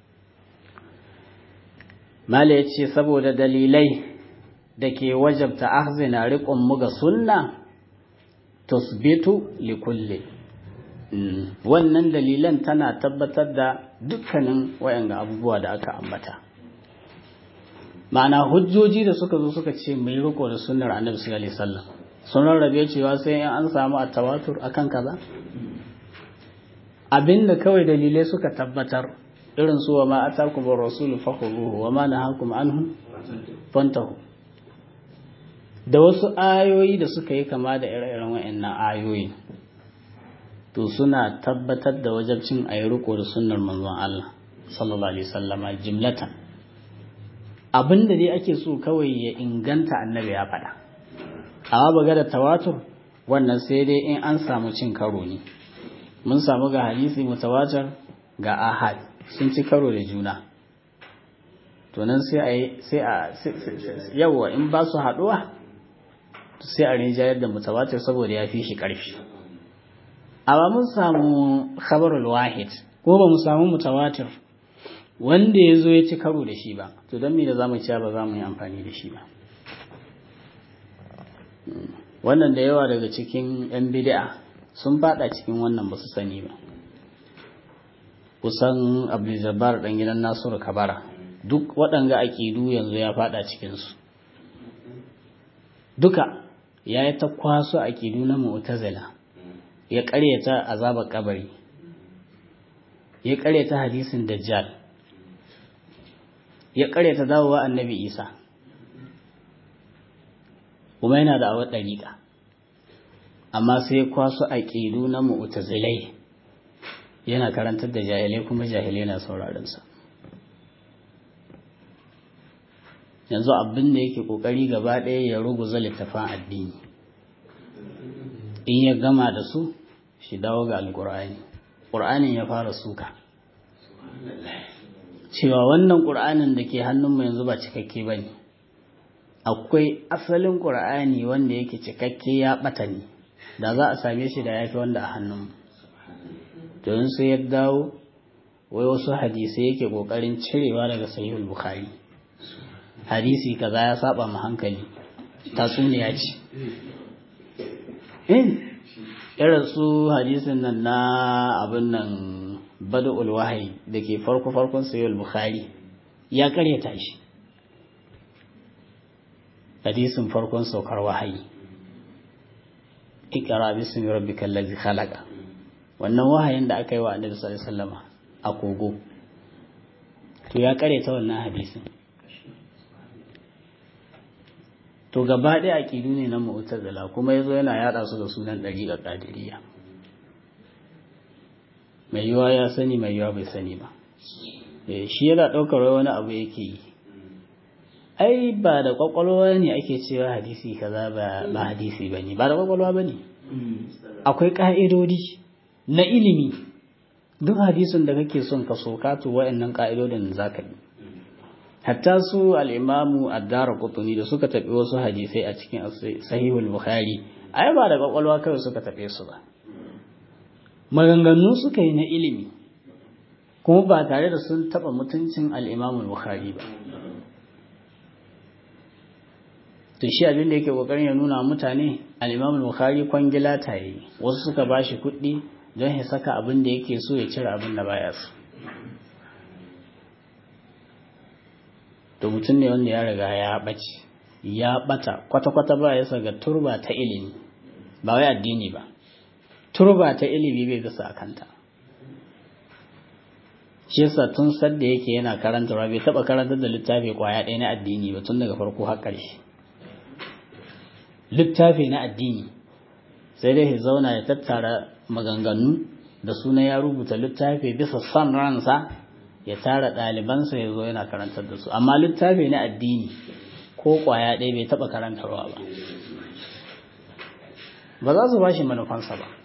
mala yace saboda dalilai da ke wajabta akhzina riqon mu ga sunna tusbitu li kulli. Wannan dalilan tana tabbatar da dukkanin wayanga abubuwa da aka ambata. Ma'ana hujjoji da suka zo suka ce mai riko da sunnar annabi sallallahu alaihi wasallam sun rarrabe cewa sai in an samu at-tawatur akan kaza. Abinda kawai dalilai suka tabbatar irin su wa ma atakum ar-rasul fakhuruhu wa ma nahakum anhu fantahu, da wasu ayoyi da suka yi kama da ire-iren wayannan ayoyi, to suna tabbatar da wajibcin ayi riko da sunnar manzon Allah sallallahu alaihi wasallama jumlatan. Abinda dai ake so kawai ya inganta annabi ya faɗa, amma baga da tawatur wannan sai dai in an samu cin karo ne. Mun samu ga hadisi mutawatir ga ahad sun ci karo da juna, to nan sai a yawa in ba su haɗuwa sai a rinjayar da mutawatir saboda ya fi shi ƙarfi. Amma mun samu khabarul wahid ko ba mu samu mutawatir wanda ya zo ya ci karo da shi ba, to don me da za mu ci ba za mu yi amfani da shi ba. Wannan da yawa daga cikin 'yan bid'a sun fada cikin wannan ba su sani ba. Kusan Abdul Jabbar dan gidan Nasiru Kabara duk waɗanga aƙidu yanzu ya fada cikinsu. Duka ya yi ta kwaso aƙidu na Mu'tazila, ya ƙaryata azabar kabari, ya ƙaryata hadisin Dajjal, ya karyata dawowa annabi Isa, kuma yana da awar ɗariƙa, amma sai ya kwaso aƙidu na mu'tazilai yana karantar da jahilai kuma jahilai na sauraronsa. Yanzu abin da yake ƙoƙari gaba ɗaya ya ruguza littafan addini, in ya gama da su shi dawo ga alƙur'ani. Ƙur'anin ya fara suka cewa wannan ƙur'anin da ke hannunmu yanzu ba cikakke ba ne, akwai asalin ƙur'ani wanda yake cikakke ya ɓata ne, da za a same shi da ya fi wanda a hannunmu. Don sai ya dawo wai wasu hadisai yake ƙoƙarin cirewa daga sahihul bukhari, hadisi kaza ya saba ma hankali, tatsuniya ce. Irin su hadisin nan na abin nan bada'ul wahayi da ke farkon sahihul bukhari ya karyata shi, hadisin farkon saukar wahayi, iqra bismi rabbikal ladzi khalaqa, wannan wahayin da aka yi wa annabi sallallahu alaihi wasallam a kogo, to ya karyata wannan hadisin. To gaba ɗaya aqidu ne na mu'tazila, kuma yazo yana yada su da sunan dariqa qadiriyya. Mai yiwa ya sani mai yiwa bai sani ba. Shi yana ɗaukar wani abu yake yi. ai ba da kwakwalwa ne ake cewa hadisi kaza ba hadisi bane, ba da kwakwalwa bane. Akwai ka'idodi na ilimi. Duk hadisin da kake son ka soka to wayannan ka'idodin zaka bi. Hatta su al-Imam ad-Darqutni da suka tafi wasu hadisai a cikin Sahihul Bukhari, ai ba da kwakwalwa kawai suka tafi su ba. Maganganu suka yi na ilimi, kuma ba tare da sun taba mutuncin al-Imam al-Bukhari ba. To shi abin da yake kokarin ya nuna mutane, al-Imam al-Bukhari kwangila ta yi, wasu suka bashi kuɗi don ya saka abin da yake so ya cire abin da baya so. To mutum ne wanda ya riga ya bata kwata-kwata ba ya saga turba ta ilimi, ba wai addini ba, turba ta ilimi bai bisa akanta. Shi yasa tun sadda yake yana karantarwa bai taba karantar da littafi kwaya ɗaya na addini ba tun daga farko har ƙarshe. Littafi na addini sai dai ya zauna ya tattara maganganu da suna ya rubuta littafi bisa son ransa, ya tara ɗalibansa ya zo yana karantar da su, amma littafi na addini ko kwaya ɗaya bai taɓa karantarwa ba za su ba shi manufansa ba.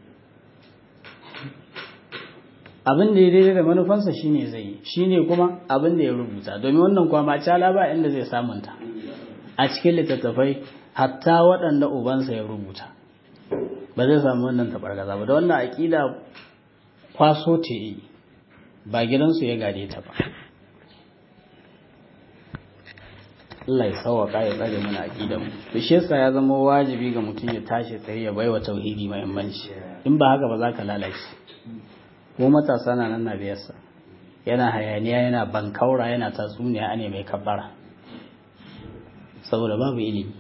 Abin da ya daidai da manufansa shine zai yi, shine kuma abin da ya rubuta, domin wannan kwama cala ba inda zai samunta a cikin littattafai, hatta waɗanda ubansa ya rubuta ba zai samu wannan tabargaza ba. Da wannan aƙida kwaso ta yi, ba gidansu ya gade ta ba. Allah ya sauwaka ya tsare mana aqidan mu. To shi yasa ya zama wajibi ga mutum ya tashi tsaye ya baiwa tauhidi muhimmanci. In ba haka ba za ka lalace. Ko matasa na nan na biyarsa, yana hayaniya, yana bankaura, yana tatsuniya ane mai kabbara saboda babu ilimi.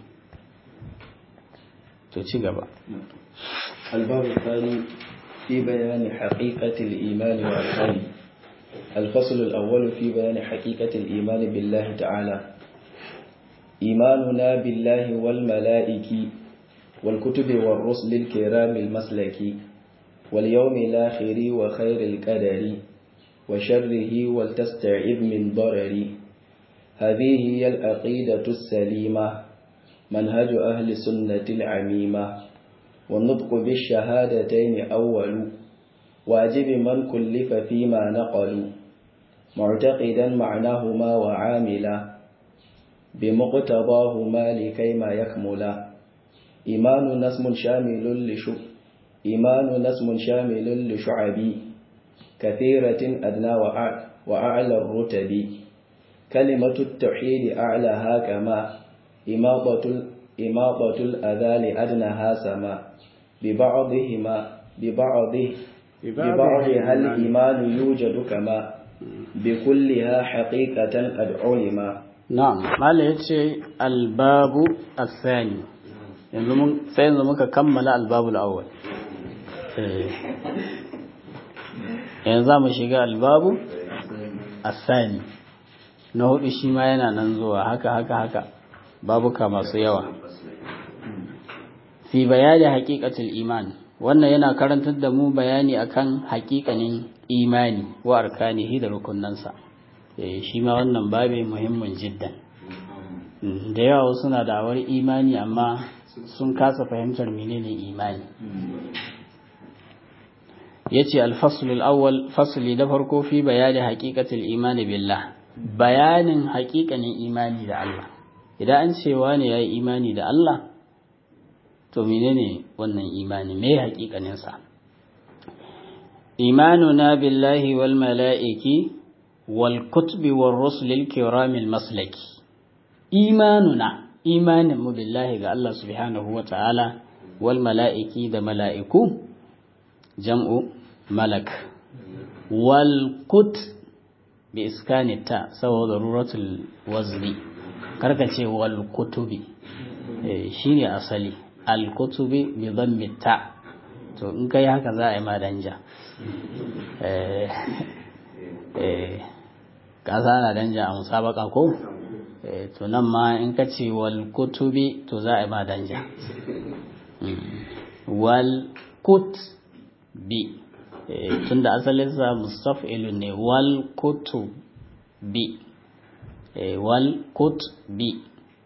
To ci gaba. الباب الثاني في بيان حقيقة الإيمان وأركانه. الفصل الأول في بيان حقيقة الإيمان بالله تعالى. إيماننا بالله والملائكة والكتب والرسل الكرام المسلك واليوم الآخر وخير القدر وشره ولتستعذ من ضرر. هذه هي العقيدة السليمة منهج أهل السنة العميمة. والنطق بالشهادتين أول واجب من كلف فيما نقل معتقدا معناهما وعاملا بمقتضاهما لكيما يكملا. إيماننا اسم شامل لشعب كثيرة أدنى وأعلى الرتب. كلمة التوحيد أعلاها كما إماطة الأذى لأدنها سما. ببعضها الإيمان يوجد كما بكلها حقيقة قد علما. نعم. ما ليتشي الباب الثاني yanzu muka kammala albabul awwal. Yanzu za mu shiga albabu asani na hudu, shi ma yana nan zuwa haka babuka masu yawa. Fi bayani haqiqatul iman, wannan yana karantar da mu bayani akan haƙiƙanin imani wa arkanihi da rukunansa. Shi ma wannan babe muhimmin jiddan. Da yawa suna da'awar imani amma sun kasa fahimtar menene imani. Yace al-fasl al-awwal, fasli da farko fi bayani haqiqatul iman billah, bayanin haƙiƙanin imani da Allah. Idan an ce wani yayi imani da Allah, to menene wannan imani, me haƙiƙanin sa? Imanuna billahi wal mala'iki wal kutubi war rusulil kiramil maslaki. Imanin mu billahi ga Allah subhanahu wa ta'ala, wal mala'iki da mala'iku, jam'u malak, wal kut bi iskanita saboda ruratul wazni, karkace wal kutubi, shine asali, al kutubi bi dhammi ta. To in kai haka za a yi ma danja. Ka sana danja a musabaka ko? To nan ma in ka ce wal kutubi to za a yi ma danja. Wal kutbi, tunda asalinsa mustaf'ilun ne, wal kutubi. wal kutubi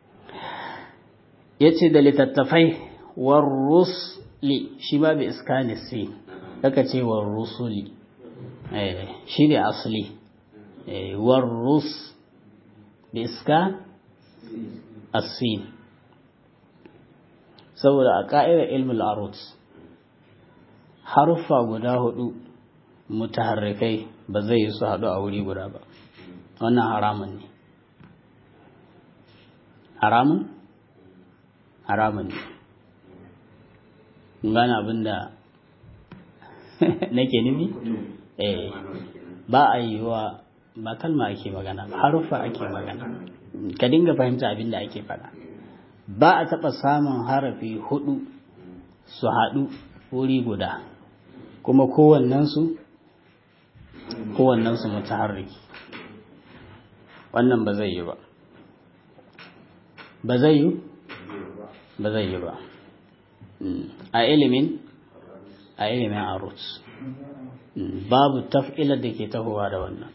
yace da littattafai war rusli shi ba bi iskani si kaka ce war rusuli shi ne asli war rus bi iskan asin saboda a ka'idar ilmul arut haruffa guda hudu mutaharrikai ba zai yi su haɗu a wuri guda ba wannan haramun ne haramun ne gane abin da nake nufi ba a yi wa ba kalma ake magana ba haruffa ake magana ka dinga fahimta abin da ake faɗa ba a taɓa samun harafi hudu su haɗu wuri guda kuma kowannensu mutaharriki wannan ba zai yi ba ba zai yi ba a ilimin arut babu taf'ilar da ke tahowa da wannan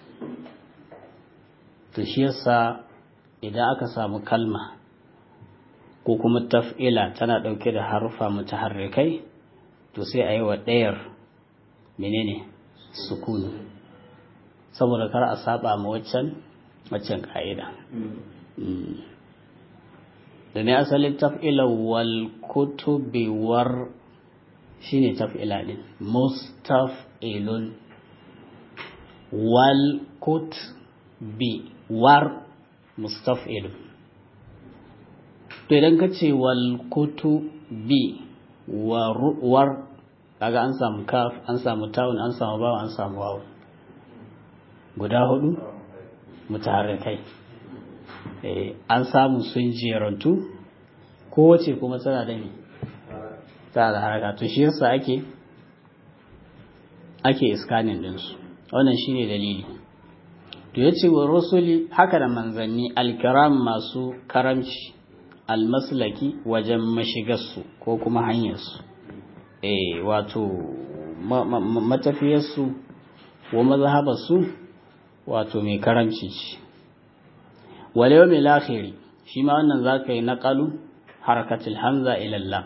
to shi yasa idan aka samu kalma ko kuma taf'ila tana ɗauke da harufa mutaharrikai to sai a yi wa ɗayar menene sukuni saboda kar a saba ma waccan ka'ida da ne asalin taf'ila wal kutubi war shine taf'ila din mustaf'ilun wal kutubi war mustaf'ilun to idan ka ce wal kutubi war kaga an samu kaf an samu tawun an samu bawa an samu wawu guda hudu mutaharrikai an samu sun jerantu kowace kuma tana da ni tana da haraka to shi yasa ake iskanin dinsu wannan shine dalili to yace wa rusuli haka da manzanni alkiram masu karamci almaslaki wajen mashigarsu ko kuma hanyarsu wato matafiyarsu ko mazhabarsu wato mai karamci ce wal yawmil akhir shi ma wannan zaka yi naqalu harakatul hamza ila lam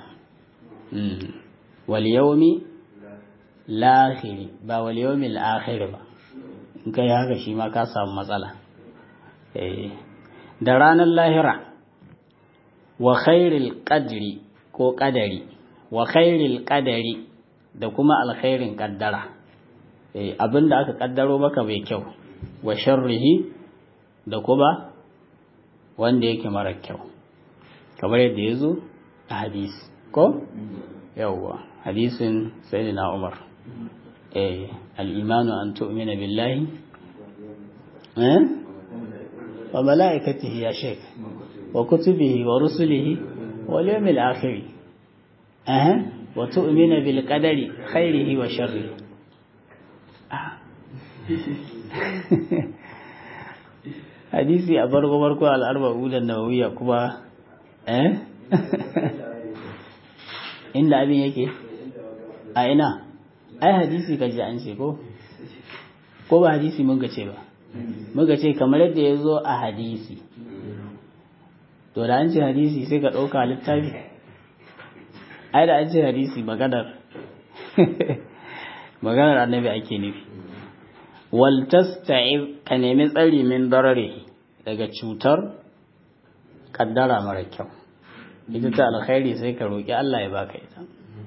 wal yawmi lakhir ba wal yawmil akhir ba in kai haka shi ma ka samu matsala da ranar lahira wa khairil qadri ko qadari wa khairil qadari da kuma alkhairin qaddara abinda aka kaddaro maka bai kyau wa sharrihi da kuma wanda yake mara kyau kamar yadda yazo a hadisi ko yawwa hadisin sayyidina Umar al-imanu an tu'mina billahi wa malaikatihi ya shaykh وكتبه ورسله واليوم الآخر وتؤمن بالقدر خيره وشره hadisi a farko al'arba'u da nawawiya kuma inda abin yake a ina ai hadisi ka ji an ce ko ba hadisi mun ga ce ba mun ga ce kamar yadda ya zo a hadisi to da an ce hadisi sai ka ɗauka littafi ai da an ce hadisi maganar annabi ake nufi wal tasta'ib ka nemi tsari min darare daga cutar kaddara mara kyau ita ta alkhairi sai ka roki Allah ya baka ita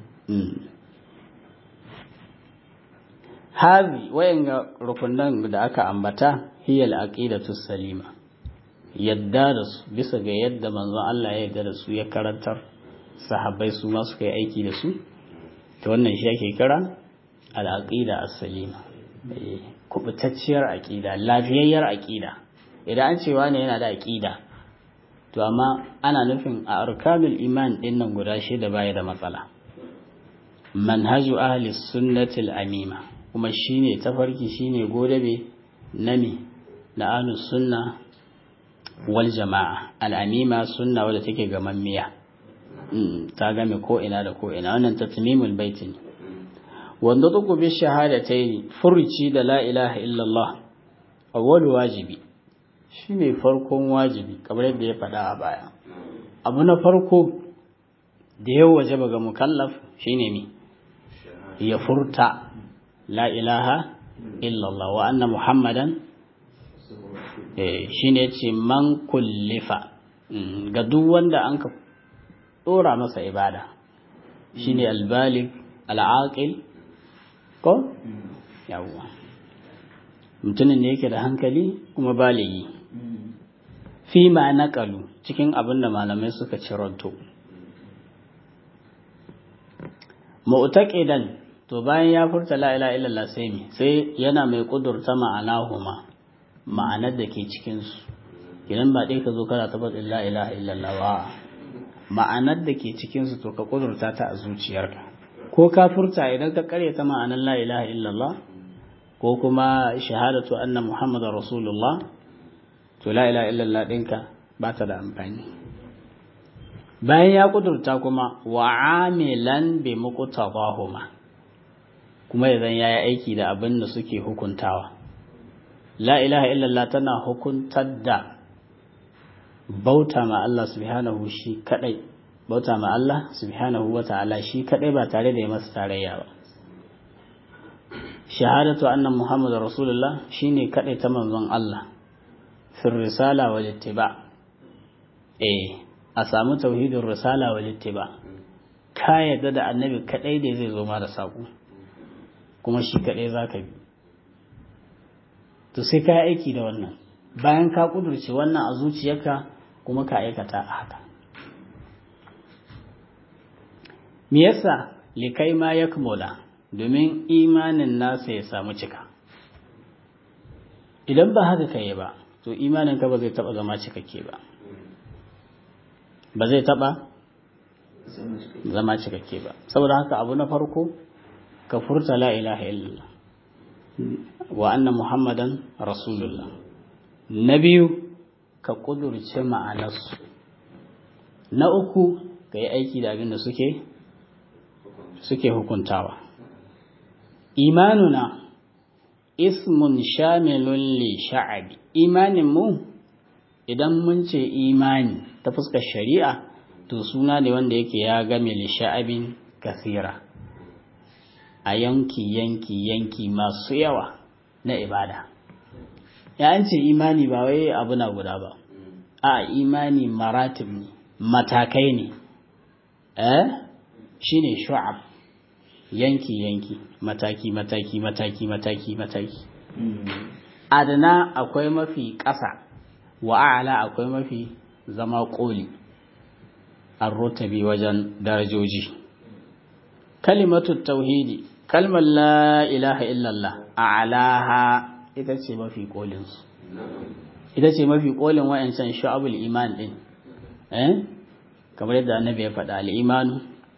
hazi wayanga rukunan da aka ambata hiyal aqidatu salima yadda da su bisa ga yadda manzon Allah ya yarda da su ya karantar sahabbai su ma suka yi aiki da su to wannan shi ake kira al-aqida as-salima kubutacciyar aqida lafiyayyar aqida idan an ce wani yana da aqida to amma ana nufin a arkanul iman din nan guda shida baya da matsala manhaju ahli sunnati al-amima kuma shine tafarki shine godabe nami na ahlus sunna wal jama'a al'amima sunna wadda take gamammiya ta game ko ina da ko ina wannan tatmimul baiti ne wanda duku bi shahadatayn furci da la ilaha illallah awwal wajibi shine farkon wajibi kamar yadda ya faɗa a baya. Abu na farko da ya wajaba ga mukallaf shine me ya furta la ilaha illallah wa anna muhammadan shine yace man kullifa ga duk wanda an ka dora masa ibada shine albalig al'aqil ko yawwa mutumin ne yake da hankali kuma baligi fi ma naqalu cikin abin da malamai suka ciranto mu'taqidan to bayan ya furta la ilaha illallah sai me sai yana mai kudurta ma'anahuma ma'anar da ke cikin su idan ba dai ka zo kana tabbatar la ilaha illallah wa ma'anar da ke cikin su to ka kudurta ta a zuciyarka ko ka furta idan ka karyata ma'anar la ilaha illallah ko kuma shahadatu anna muhammadar rasulullah to la ilaha illallah ɗinka ba ta da amfani bayan ya kudurta kuma wa amilan bi muqtadahuma kuma idan yayi aiki da abin da suke hukuntawa la ilaha illallah tana hukuntar da bauta ma Allah subhanahu shi kadai bauta ma Allah subhanahu wata'ala shi kadai ba tare da ya masa tarayya ba shahadatu anna muhammadar rasulullah shine kadai ta manzon Allah fil risala wal ittiba a samu tauhidin risala wal ittiba ka yadda da annabi kadai da zai zo ma da sako kuma shi kadai zaka bi to sai ka aiki da wannan bayan ka kudurce wannan a zuciyarka kuma ka aikata a haka me yasa likai ma yakmula domin imanin nasa ya samu cika idan ba haka kai ba to imanin ka ba zai taba zama cikakke ba ba zai taba zama cikakke ba saboda haka abu na farko ka furta la ilaha illallah wa anna muhammadan rasulullah na biyu ka kudurce ma'anarsu na uku ka yi aiki da abin da suke hukuntawa imanuna ismun shamilun li sha'abi imanin mu idan mun ce imani ta fuskar shari'a to suna ne wanda yake ya game li sha'abin kasira a yanki masu yawa na ibada ya an ce imani ba wai abu na guda ba a imani maratib ne matakai ne shine shu'ab yanki mataki adana akwai mafi ƙasa wa a'la akwai mafi zama ƙoli ar-rutabi wajen darajoji kalimatu tauhidi kalmar la ilaha illallah a'laha ita ce mafi ƙolin su ita ce mafi ƙolin wayancan shu'abul iman din kamar yadda annabi ya faɗa al-imanu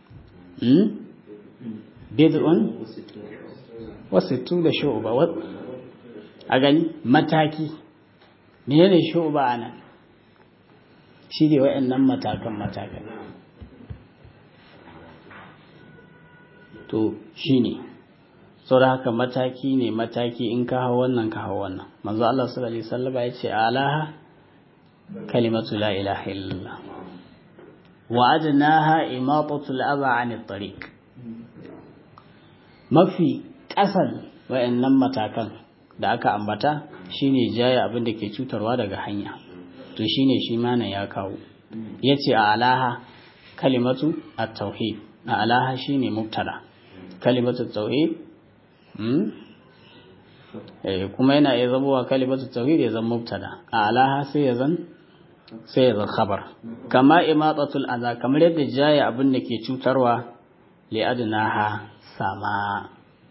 bid'un wa sittuna shu'ba a gani mataki menene shu'ba anan shi ne wayannan matakan to shine saboda haka mataki in ka hawo wannan ka hawo wannan manzo Allah sallallahu alaihi wasallam ya ce alaha kalimatu la ilaha illallah wa adnaha imatatul aba anit tariq mafi ƙasan wayannan matakan da aka ambata shine jaye abin da ke cutarwa daga hanya to shine shi ma nan ya kawo yace a alaha kalimatu at-tauhid a alaha shine mubtada kalimatu at-tauhid kuma yana iya zamowa kalimatu at-tauhid ya zama mubtada a alaha sai ya zan khabar kama imatatul adha kamar yadda jaye abin da ke cutarwa li adnaha sama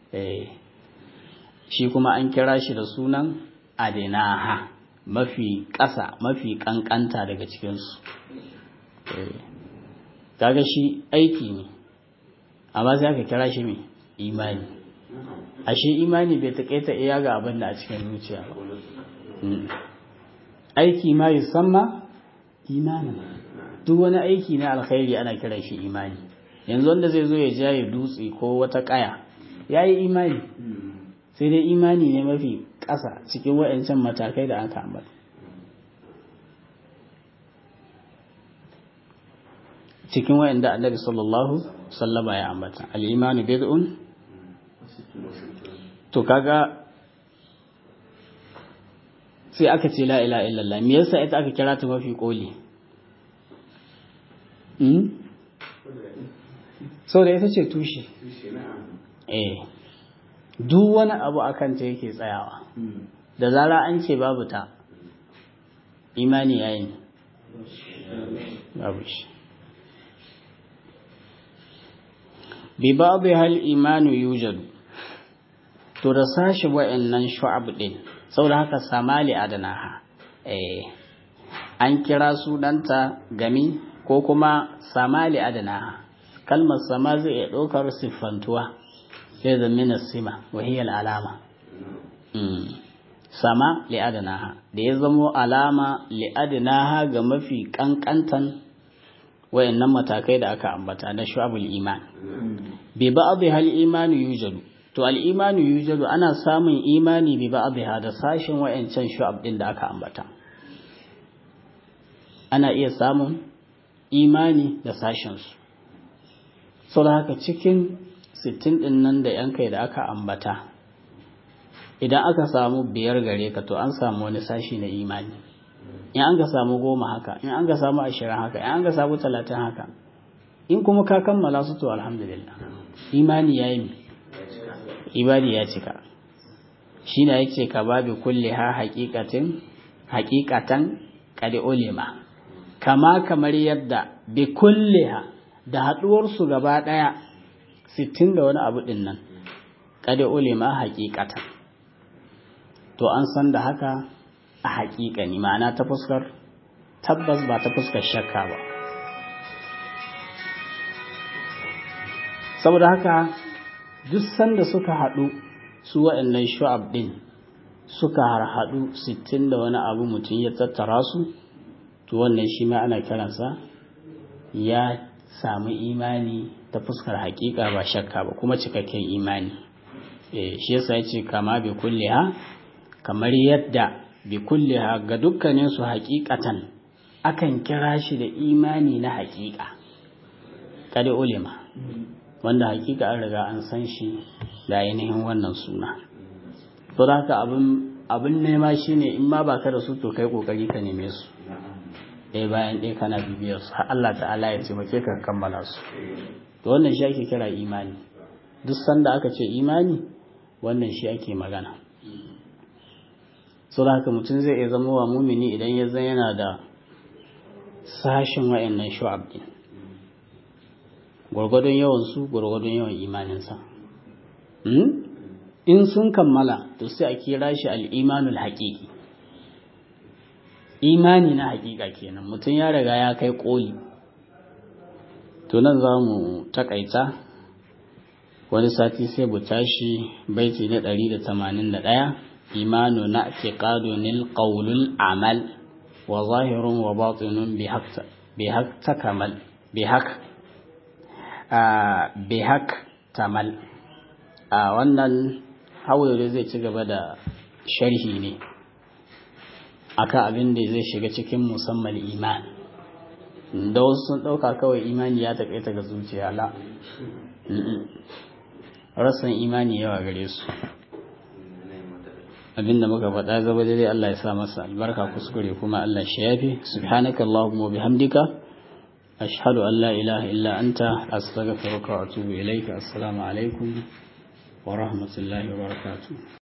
shi kuma an kira shi da sunan adinaha mafi ƙasa mafi ƙanƙanta daga cikinsu kaga shi aiki ne amma sai aka kira shi mai imani ashe imani bai taƙaita iya ga abin da a cikin zuciya ba aiki ma yusamma imanin duk wani aiki na alkhairi ana kira shi imani yanzu wanda zai zo ya jaye dutse ko wata ƙaya ya yi imani sai dai imani ne mafi ƙasa cikin waɗancan matakai da aka ambata cikin wa'anda annabi sallallahu sallama ya ambata al-imanu bid'un to kaga sai aka ce la ilaha illallah me yasa ita aka kira ta mafi koli so da ita ce tushe duk wani abu akan ta yake tsayawa da zara an ce babu ta imani yayin babu shi bi babu hal imanu yujadu to da sashi wa'annan shu'ab din saboda haka samali adanaha an kira sunanta gami ko kuma samali adanaha kalmar sama zai iya ɗaukar siffantuwa sai zamina sima wahiyar alama sama li'adanaha da ya zamo alama li'adanaha ga mafi kankantan wayannan matakai da aka ambata na shu'abul iman bi ba'dhi hal imanu yujadu to al imanu yujadu ana samun imani bi ba'dha da sashin wayancan shu'ab din da aka ambata ana iya samun imani da sashin su saboda haka cikin 60 din nan da yankai da aka ambata idan aka samu 5 gare ka to an samu wani sashi na imani in an ga samu 10 haka in an ga samu 20 haka in an ga samu 30 haka in kuma ka kammala su to alhamdulillah imani yayi ibadi ya cika shine yace ka babi kulli ha haqiqatan qad ulima kamar yadda bi kulliha da haduwar su gaba daya 60 da wani abu din nan qad ulima haqiqatan to an san da haka a haƙiƙani ma'ana ta fuskar tabbas ba ta fuskar shakka ba saboda haka duk sanda suka haɗu su waɗannan shu'ab ɗin suka harhaɗu 60 da wani abu mutum ya tattara su to wannan shi ma ana kiransa ya samu imani ta fuskar haƙiƙa ba shakka ba kuma cikakken imani shi yasa yace kama bi kulliha kamar yadda bi kulliha ga dukkanin su haqiqatan akan kira shi da imani na haqiqa kada ulima wanda haqiqa an riga an san shi da ainihin wannan suna to haka abin nema shine in ma baka da su to kai kokari ka neme su bayan ɗaya kana bibiyar su har Allah ta'ala ya taimake ka kammala su to wannan shi ake kira imani duk sanda aka ce imani wannan shi ake magana saboda haka mutum zai iya zama wa mumini idan ya zan yana da sashin wa'annan shu'ab din gwargwadon yawan su gwargwadon yawan imaninsa in sun kammala to sai a kira shi al-imanul haqiqi imani na haqiqa kenan mutum ya riga ya kai koli to nan za mu takaita wani sati sai bu tashi baiti na 181 إيمان اعتقاد القول العمل وظاهر وباطن بحق تكمل بحق تمل wannan hawaye zai ci gaba da sharhi ne akan abin da zai shiga cikin musamman iman da wasu sun ɗauka kawai imani ya taƙaita ga zuciya la rasan imani yawa gare su abinda muka faɗa zaba dai Allah ya sa masa albarka kuskure kuma Allah shi yafi subhanakallahumma bihamdika ashhadu an la ilaha illa anta astaghfiruka wa atubu ilayka assalamu alaikum wa rahmatullahi wa barakatuh